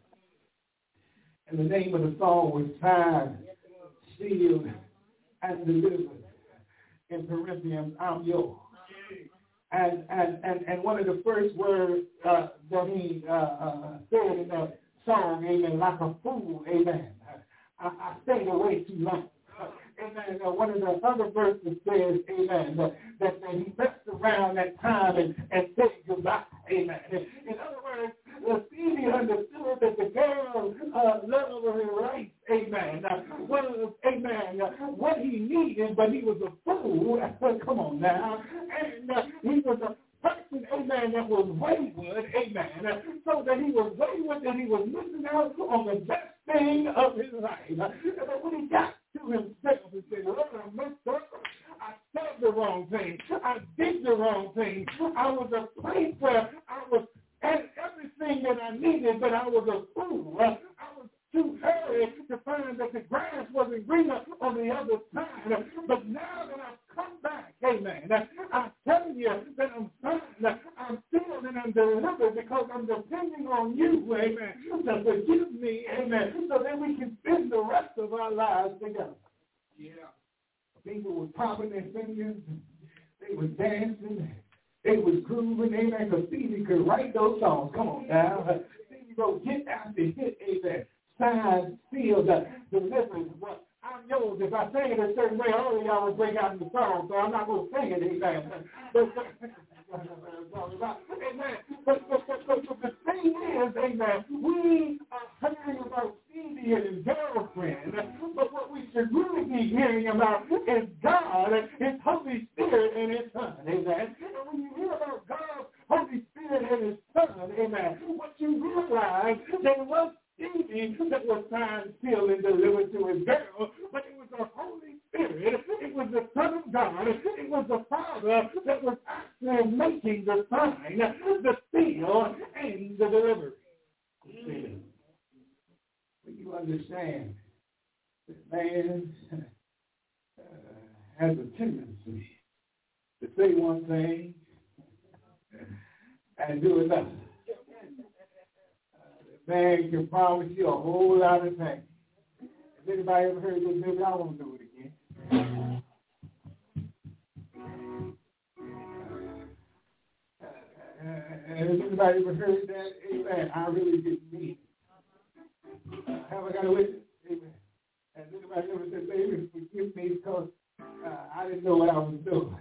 Speaker 3: And the name of the song was Tied, Sealed, and Delivered. In Corinthians, I'm yours. And, and, and, and one of the first words uh, that he uh, uh, said in that song, amen, like a fool, amen. I, I stayed away too long. Amen. Uh, one of the other verses says, amen, that, that, that he messed around that time and, and said goodbye, amen. In, in other words, uh, Stevie understood that the girl uh, loved her rights, amen, uh, was, amen, uh, what he needed, but he was a fool, come on now, and uh, he was a person, amen, that was wayward, amen, so that he was wayward and he was missing out on the best thing of his life. But when he got to himself and said, Lord, I messed up, I said the wrong thing, I did the wrong thing, I was a place where I was had everything that I needed, but I was a fool. I was too hurried to find that the grass wasn't greener on the other side. But now that I've come back, amen, I'm telling you that I'm fine, I'm filled and I'm delivered because I'm depending on you, amen, to forgive me, amen, so that we can spend the rest of our lives together. Yeah. People were popping their fingers, they were dancing, they was grooving, amen, because Stevie could write those songs. Come on now. Stevie wrote hit after hit, amen. Signed, sealed, delivered. Well, I'm yours. If I sing it a certain way, all of y'all will break out in the song, so I'm not going to sing it, amen. But, but, amen. But, but, but, but, but the thing is, amen, we are hearing about Stevie and his girlfriend, but what we should really be hearing about is God, his Holy Spirit, and his Son, amen. And when you hear about God's Holy Spirit and his Son, amen, what you realize, there was Stevie that was signed, sealed, and delivered to his girl, but it was the Holy Spirit, it was the Son of God, it was the Father that was actually making the sign, the seal, and the delivery. to understand that man uh, has a tendency to say one thing and do another. Uh, man can promise you a whole lot of things. Has anybody ever heard this? Maybe I won't do it again. Uh, has anybody ever heard that? Amen. I really didn't mean it. Uh, have I got a witness? Amen. Has anybody ever said, baby, forgive me because uh, I didn't know what I was doing?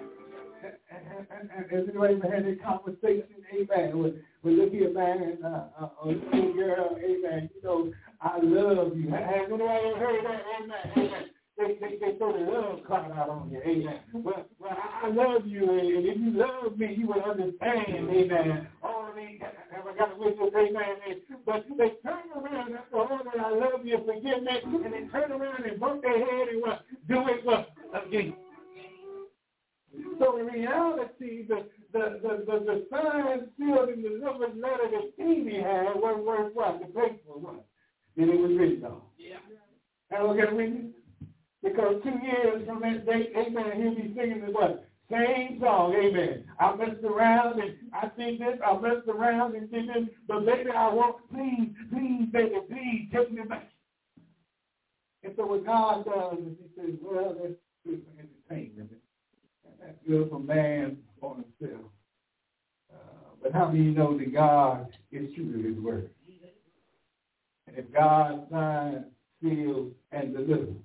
Speaker 3: Has anybody ever had that conversation? Amen. With, with look here, man, uh, uh, or little girl, amen. You know, I love you. Has anybody ever heard that? Amen. Amen. They, they, they throw the love card out on you, amen. Well, well, I love you, and if you love me, you will understand, amen. All of these, have I got a witness, amen. But they turn around after all that I love you, forgive me, and they turn around and bump their head and what? Do it what? Again. So in reality, the the the the, the sign sealed in the little letter that Stevie had wasn't worth what? The paper was. Then it was written on. Yeah. Have I got a witness? Because two years from that date, amen, he'll be singing the what? Same song, amen. I messed around and I did this, I messed around and did this, but baby, I want, please, please, baby, please, take me back. And so what God does is he says, well, that's good for entertainment. That's good for man on himself. Uh, but how do you know that God is true to his word? And if God signs, seals, and delivers,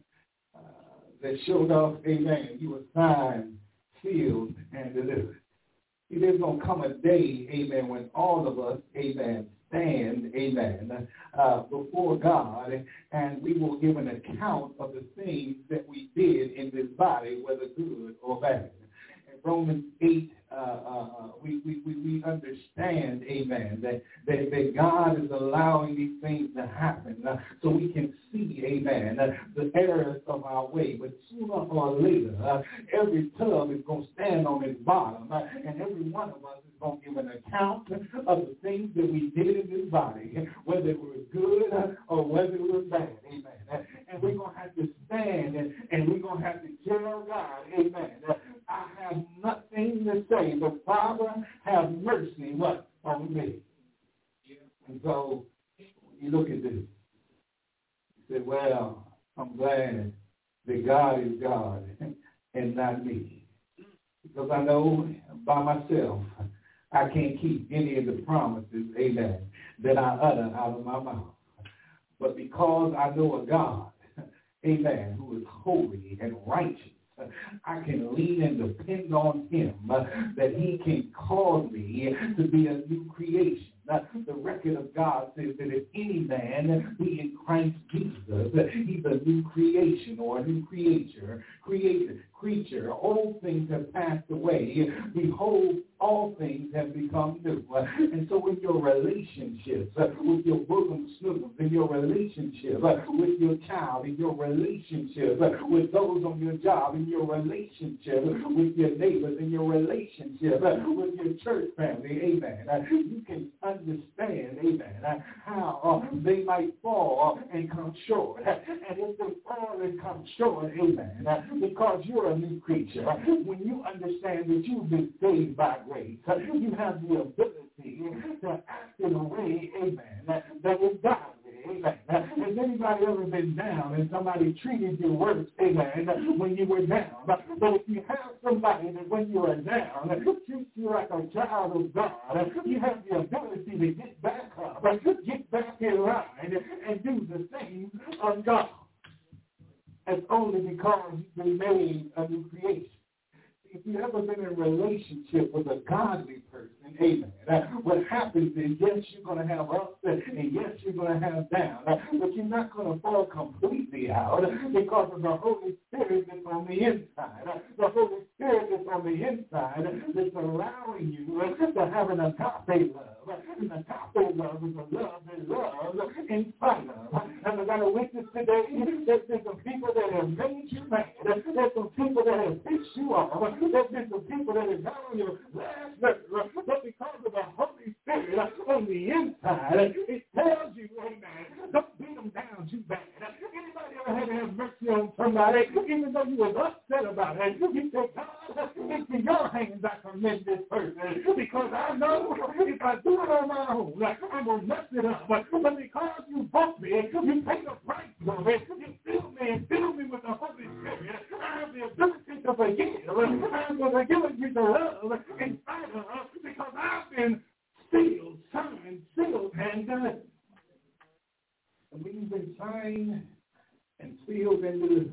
Speaker 3: that showed off, amen, he was signed, sealed, and delivered. See, there's going to come a day, amen, when all of us, amen, stand, amen, uh, before God, and we will give an account of the things that we did in this body, whether good or bad. In Romans eight, uh, uh, we, we, we, we understand, amen, that, that, that God is allowing these things to happen uh, so we can see, amen, uh, the errors of our way. But sooner or later, uh, every tub is going to stand on its bottom, uh, and every one of us is going to give an account of the things that we did in this body, whether it was good uh, or whether it was bad, amen. Uh, and we're going to have to stand, and, and we're going to have to tell God, amen, uh, I have nothing to say, but Father, have mercy, what, on me. And so you look at this. You say, well, I'm glad that God is God and not me. Because I know by myself, I can't keep any of the promises, amen, that I utter out of my mouth. But because I know a God, amen, who is holy and righteous, I can lean and depend on him uh, that he can cause me to be a new creation. Uh, the record of God says that if any man be in Christ Jesus, uh, he's a new creation or a new creature, created creature. All things have passed away. Behold, all things have become new. Uh, and so in your relationships, uh, with your bosom snuggles, in your relationship uh, with your child, in your relationship uh, with those on your job, in your relationship with your neighbors, in your relationship uh, with your church family, amen. Uh, you can understand, amen, uh, how uh, they might fall and come short. Uh, and if they fall and come short, amen, uh, because you're a new creature, uh, when you understand that you've been saved by grace, uh, you have the ability to act in a way, amen, uh, that is godly. Amen. Has anybody ever been down and somebody treated you worse, amen, when you were down? But if you have somebody that when you are down treats you like a child of God, you have the ability to get back up, get back in line, and do the things of God. It's only because you've been made a new creation. If you've ever been in a relationship with a godly person, amen, uh, what happens is, yes, you're going to have ups, and yes, you're going to have downs, uh, but you're not going to fall completely out because of the Holy Spirit that's on the inside. Uh, the Holy Spirit that's on the inside that's allowing you uh, to have an agape love. An agape love is a love that loves in spite of. And I got a witness today that there's some people that have made you mad. There's some people that have pissed you off. There's been some people that have got on your last nerve, but because of the Holy Spirit, uh, on the inside, it tells you, amen, don't beat them down too bad. Anybody ever had to have mercy on somebody, even though you was upset about it? You said, God, into your hands I commend this person, because I know if I do it on my own, I'm going to mess it up. But, but because you bought me, you paid a price for it, you fill me and fill me with the Holy Spirit, I have the ability to forgive. I'm going to give you the love in spite of, because I've been sealed, signed, sealed, and done. And when you've been signed and sealed and delivered,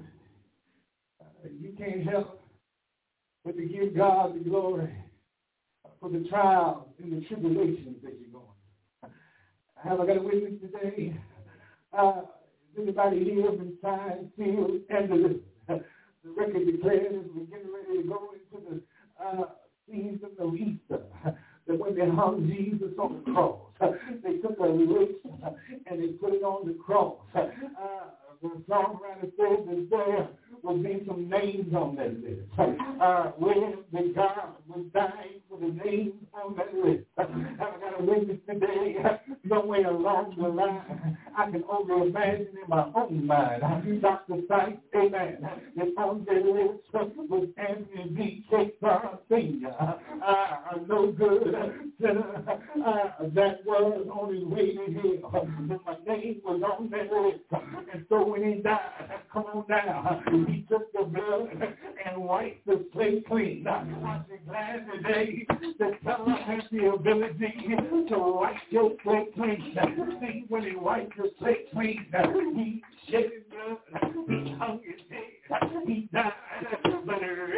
Speaker 3: uh, you can't help but to give God the glory for the trials and the tribulations that you're going through. Have I got a witness today? Uh, anybody here been signed, sealed, and delivered? The record declares as we're getting ready to go into the uh, season of Easter, that when they hung Jesus on the cross, they took a list and they put it on the cross. Uh, the songwriter says that there will be some names on that list. Uh, where the God was dying for the names on that list. I've got a witness today. Somewhere along the line, I can only imagine in my own mind. Doctor Sykes, amen, that on the list was Anthony B. K. Senior. Uh, no good sinner uh, that was on his way to hell. But my name was on that list. And so when he died, come on down, he took the blood and wiped the slate clean. I'm glad today that God has the ability to wipe your slate clean. See, when he wiped your slate clean, he shed his blood, he hung his head, he died, but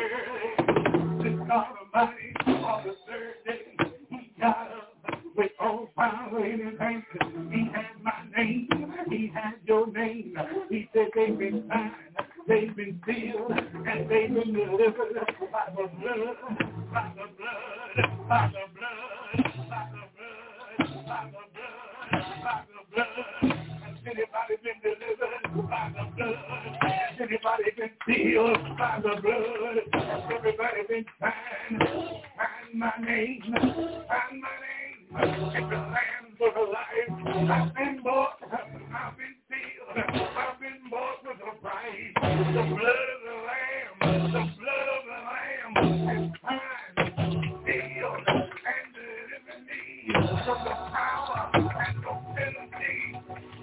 Speaker 3: early, this God Almighty, on the third day, he got up with all power in his hands. He had my name, he had your name. He said they've been signed, they've been sealed, and they've been delivered by the blood, by the blood, by the blood, by the blood, by the blood, by the blood. Has anybody been delivered by the blood? Has anybody been sealed by the blood? Has everybody been signed? Sign my name, sign my name. In the land for the life. I've been bought, I've been sealed, I've been bought with a price. The blood of the Lamb, the blood of the Lamb is signed, sealed, and delivered me from the power and the penalty.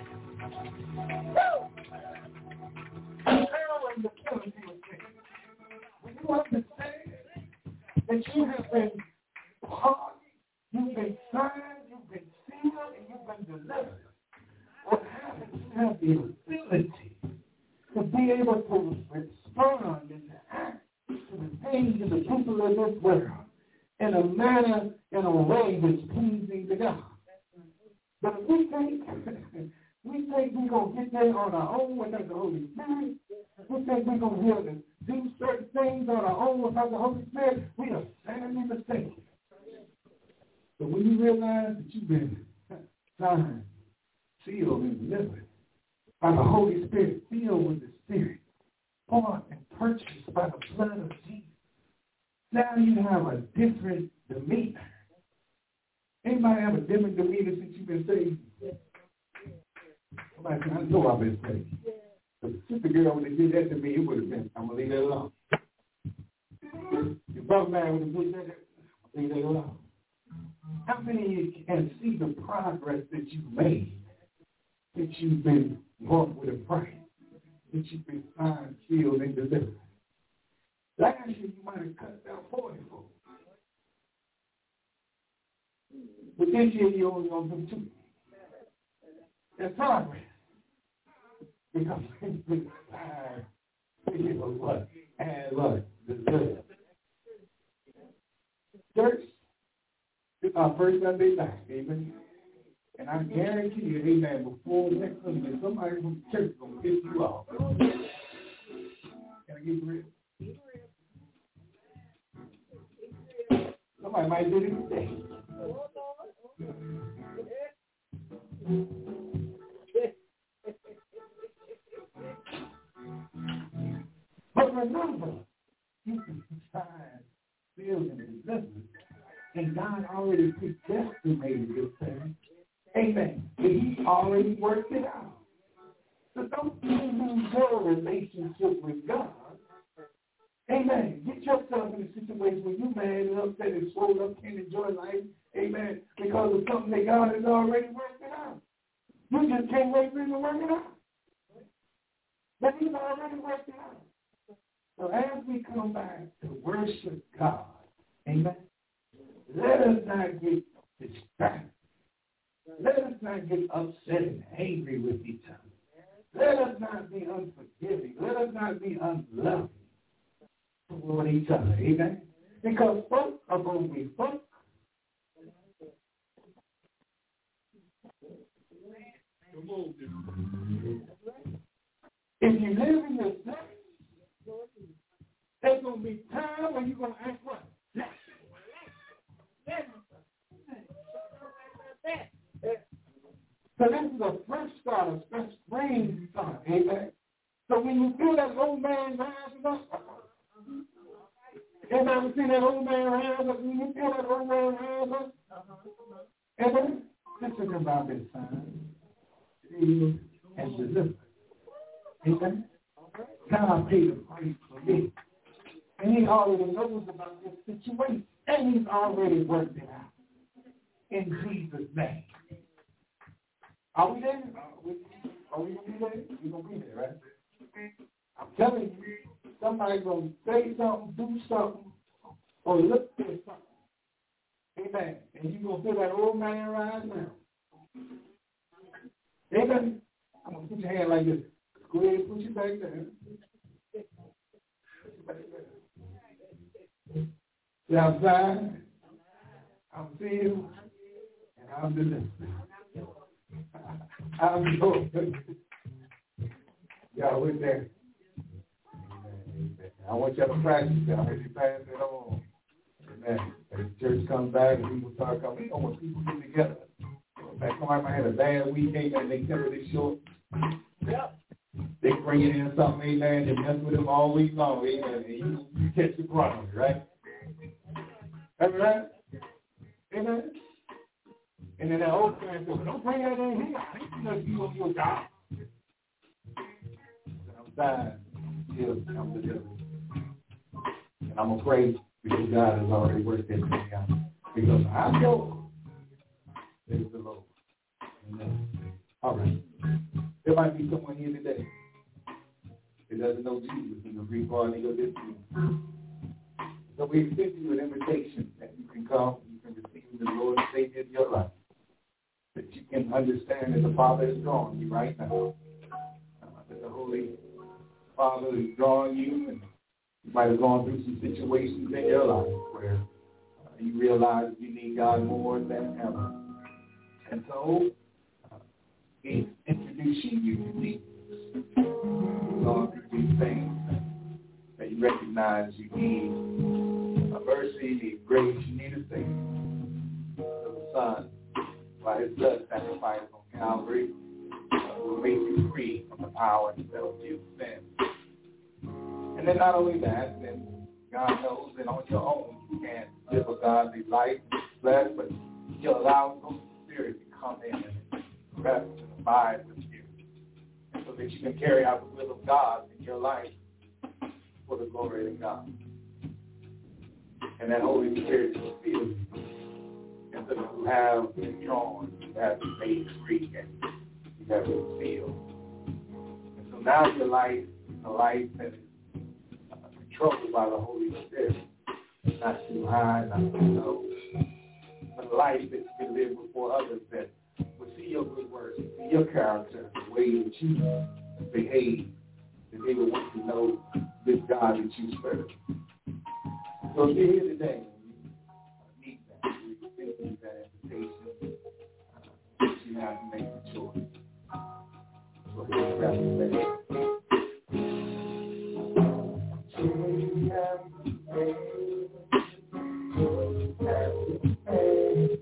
Speaker 3: Woo! The power and the penalty of sin. When you understand that you have been bought, you've been signed, you've been sealed, and you've been delivered, what happens is you have the ability to be able to respond and to act to the things and the people of this world in a manner, in a way that's pleasing to God. But if we think, we think we're going to get there on our own without the Holy Spirit, we think we're going to be able to do certain things on our own without the Holy Spirit, we are sadly mistaken. But when you realize that you've been signed, sealed, and delivered by the Holy Spirit, filled with the Spirit, bought and purchased by the blood of Jesus, now you have a different demeanor. Anybody have a different demeanor since you've been saved? Somebody said, I know I've been saved. The sister girl, when they did that to me, it would have been, I'm going to leave that alone. Your brother man would have did that, I'm going to leave that alone. How many of you can see the progress that you've made, that you've been bought with a price, that you've been signed, sealed, and delivered? Last year, you might have cut down forty-four. But this year, you're only going to do two. That's progress. Because it's been signed, sealed, what? And what? Delivered. Church, it's our first Sunday night, amen. And I guarantee you, amen, before next Sunday, somebody from the church is going to piss you off. Can I get you real? Somebody might do it today. But remember, you can sign, sealed, and delivered. And God already predestinated this thing already worked it out. So don't lose your relationship with God. Amen. Get yourself in a situation where you mad and upset and swollen up, can't enjoy life. Amen. Because of something that God has already worked it out. You just can't wait for him to work it out. But he's already worked it out. So as we come back to worship God, amen, let us not get distracted. Let us not get upset and angry with each other. Let us not be unforgiving. Let us not be unloving toward each other, amen? Because folks are going to be folks. If you live in your flesh, there's going to be time when you're going to act what? So this is a fresh start, a fresh spring start, amen? So when you feel that old man rising up, anybody see that old man rising up? When you feel that old man rising up, amen? This is about this time. Healed and delivered. Amen? God paid the price for me. And he already knows about this situation. And he's already worked it out. In Jesus' name. Are we there? Are we, are we going to be there? We're going to be there, right? I'm telling you, somebody's going to say something, do something, or look at something. Amen. And you're going to feel that old man rise now. Amen. I'm going to put your hand like this. Go ahead and put you back there. Stay outside. I'm filled, and I'm delivered. I'm going. Y'all with there. I want y'all to practice that. I want you to pass it on. Amen. As the church comes back and people start coming, I want people to get together. Like somebody might have a bad week, amen, they cut it short. Yep. They bring it in something, amen, and mess with them all week long, amen, and you, you catch the brunt of it, right? That's right? Amen? And then that old man said, don't bring that in here. I ain't gonna you on your job. I'm dying. Still, I'm delivered. And I'm afraid because God has already worked that thing out. Because I know there's the Lord. Amen. All right. There might be someone here today that doesn't know Jesus in the brief part of this week. So we extend you an invitation that you can come, you can receive the Lord and Savior of your life. That you can understand that the Father is drawing you right now. Uh, that the Holy Father is drawing you, and you might have gone through some situations in your life where uh, you realize you need God more than ever. And so, uh, He's introducing you to Jesus. You've gone through these things that you recognize you need a mercy, you need grace, you need a Savior. So the Son, by His blood sacrifice on Calvary, uh, will make you free from the power and penalty of sin. And then not only that, then God knows that on your own you can't live a godly life in this flesh, but He'll allow the Holy Spirit to come in and rest and abide with you, so that you can carry out the will of God in your life for the glory of God. And that Holy Spirit will fill you. And so you have been drawn, you have been made free, and you have been sealed. And so now your life is a life that is uh, controlled by the Holy Spirit. Not too high, not too low. But a life that you can live before others that will see your good works, see your character, the way that you behave, that they will want to know this God that you serve. So if you're here today, you need that. You need that invitation. Uh, you have to make the choice. So here's what I'm saying. You have to pay. You have to pay.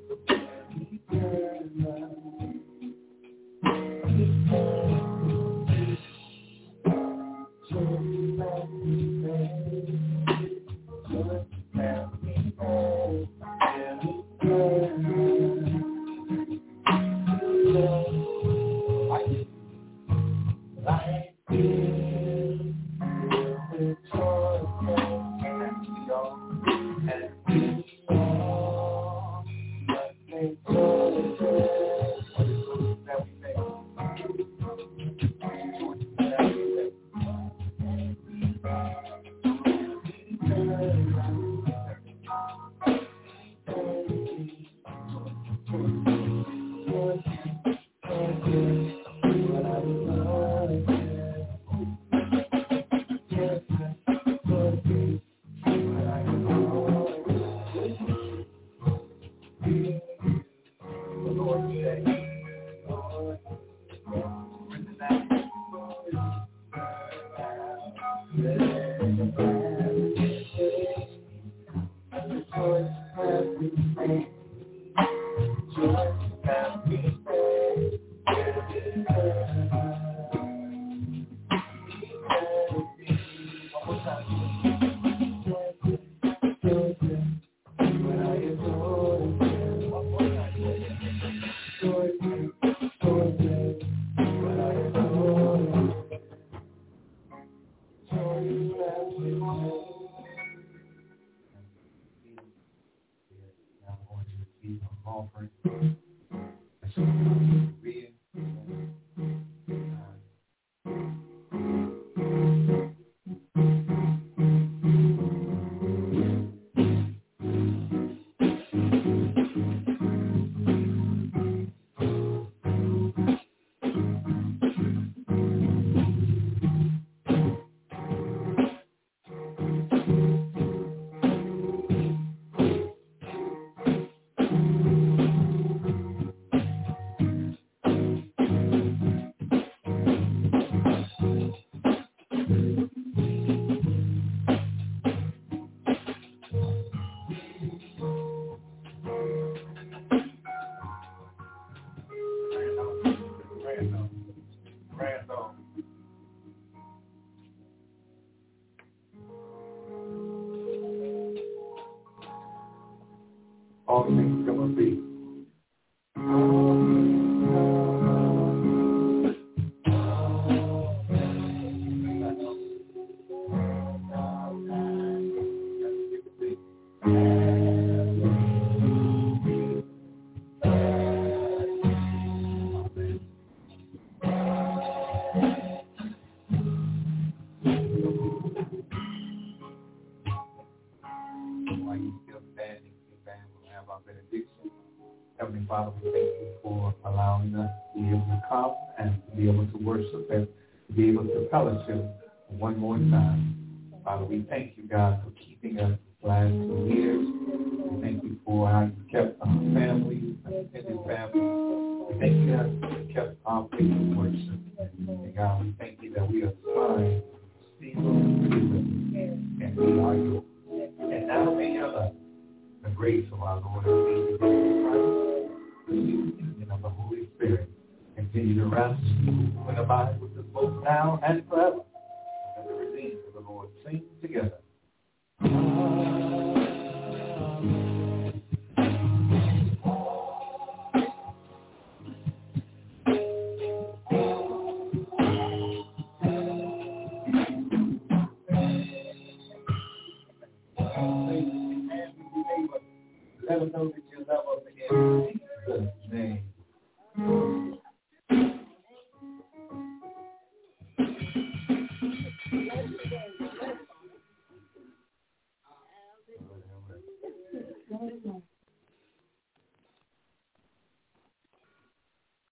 Speaker 3: All things come of thee. Heavenly Father, we thank you for allowing us to be able to come and to be able to worship and to be able to fellowship one more time. Father, we thank you, God, for keeping us these last two years. We thank you for how you kept our families and extended families. We thank you that you kept our faith in worship. And God, we thank you that we are signed, sealed, and we are yours. And now may your love, the grace of our Lord and Savior Jesus Christ, the union of the Holy Spirit, continue to rest and abide with us both now and forever. And the redeemed of the Lord sing together.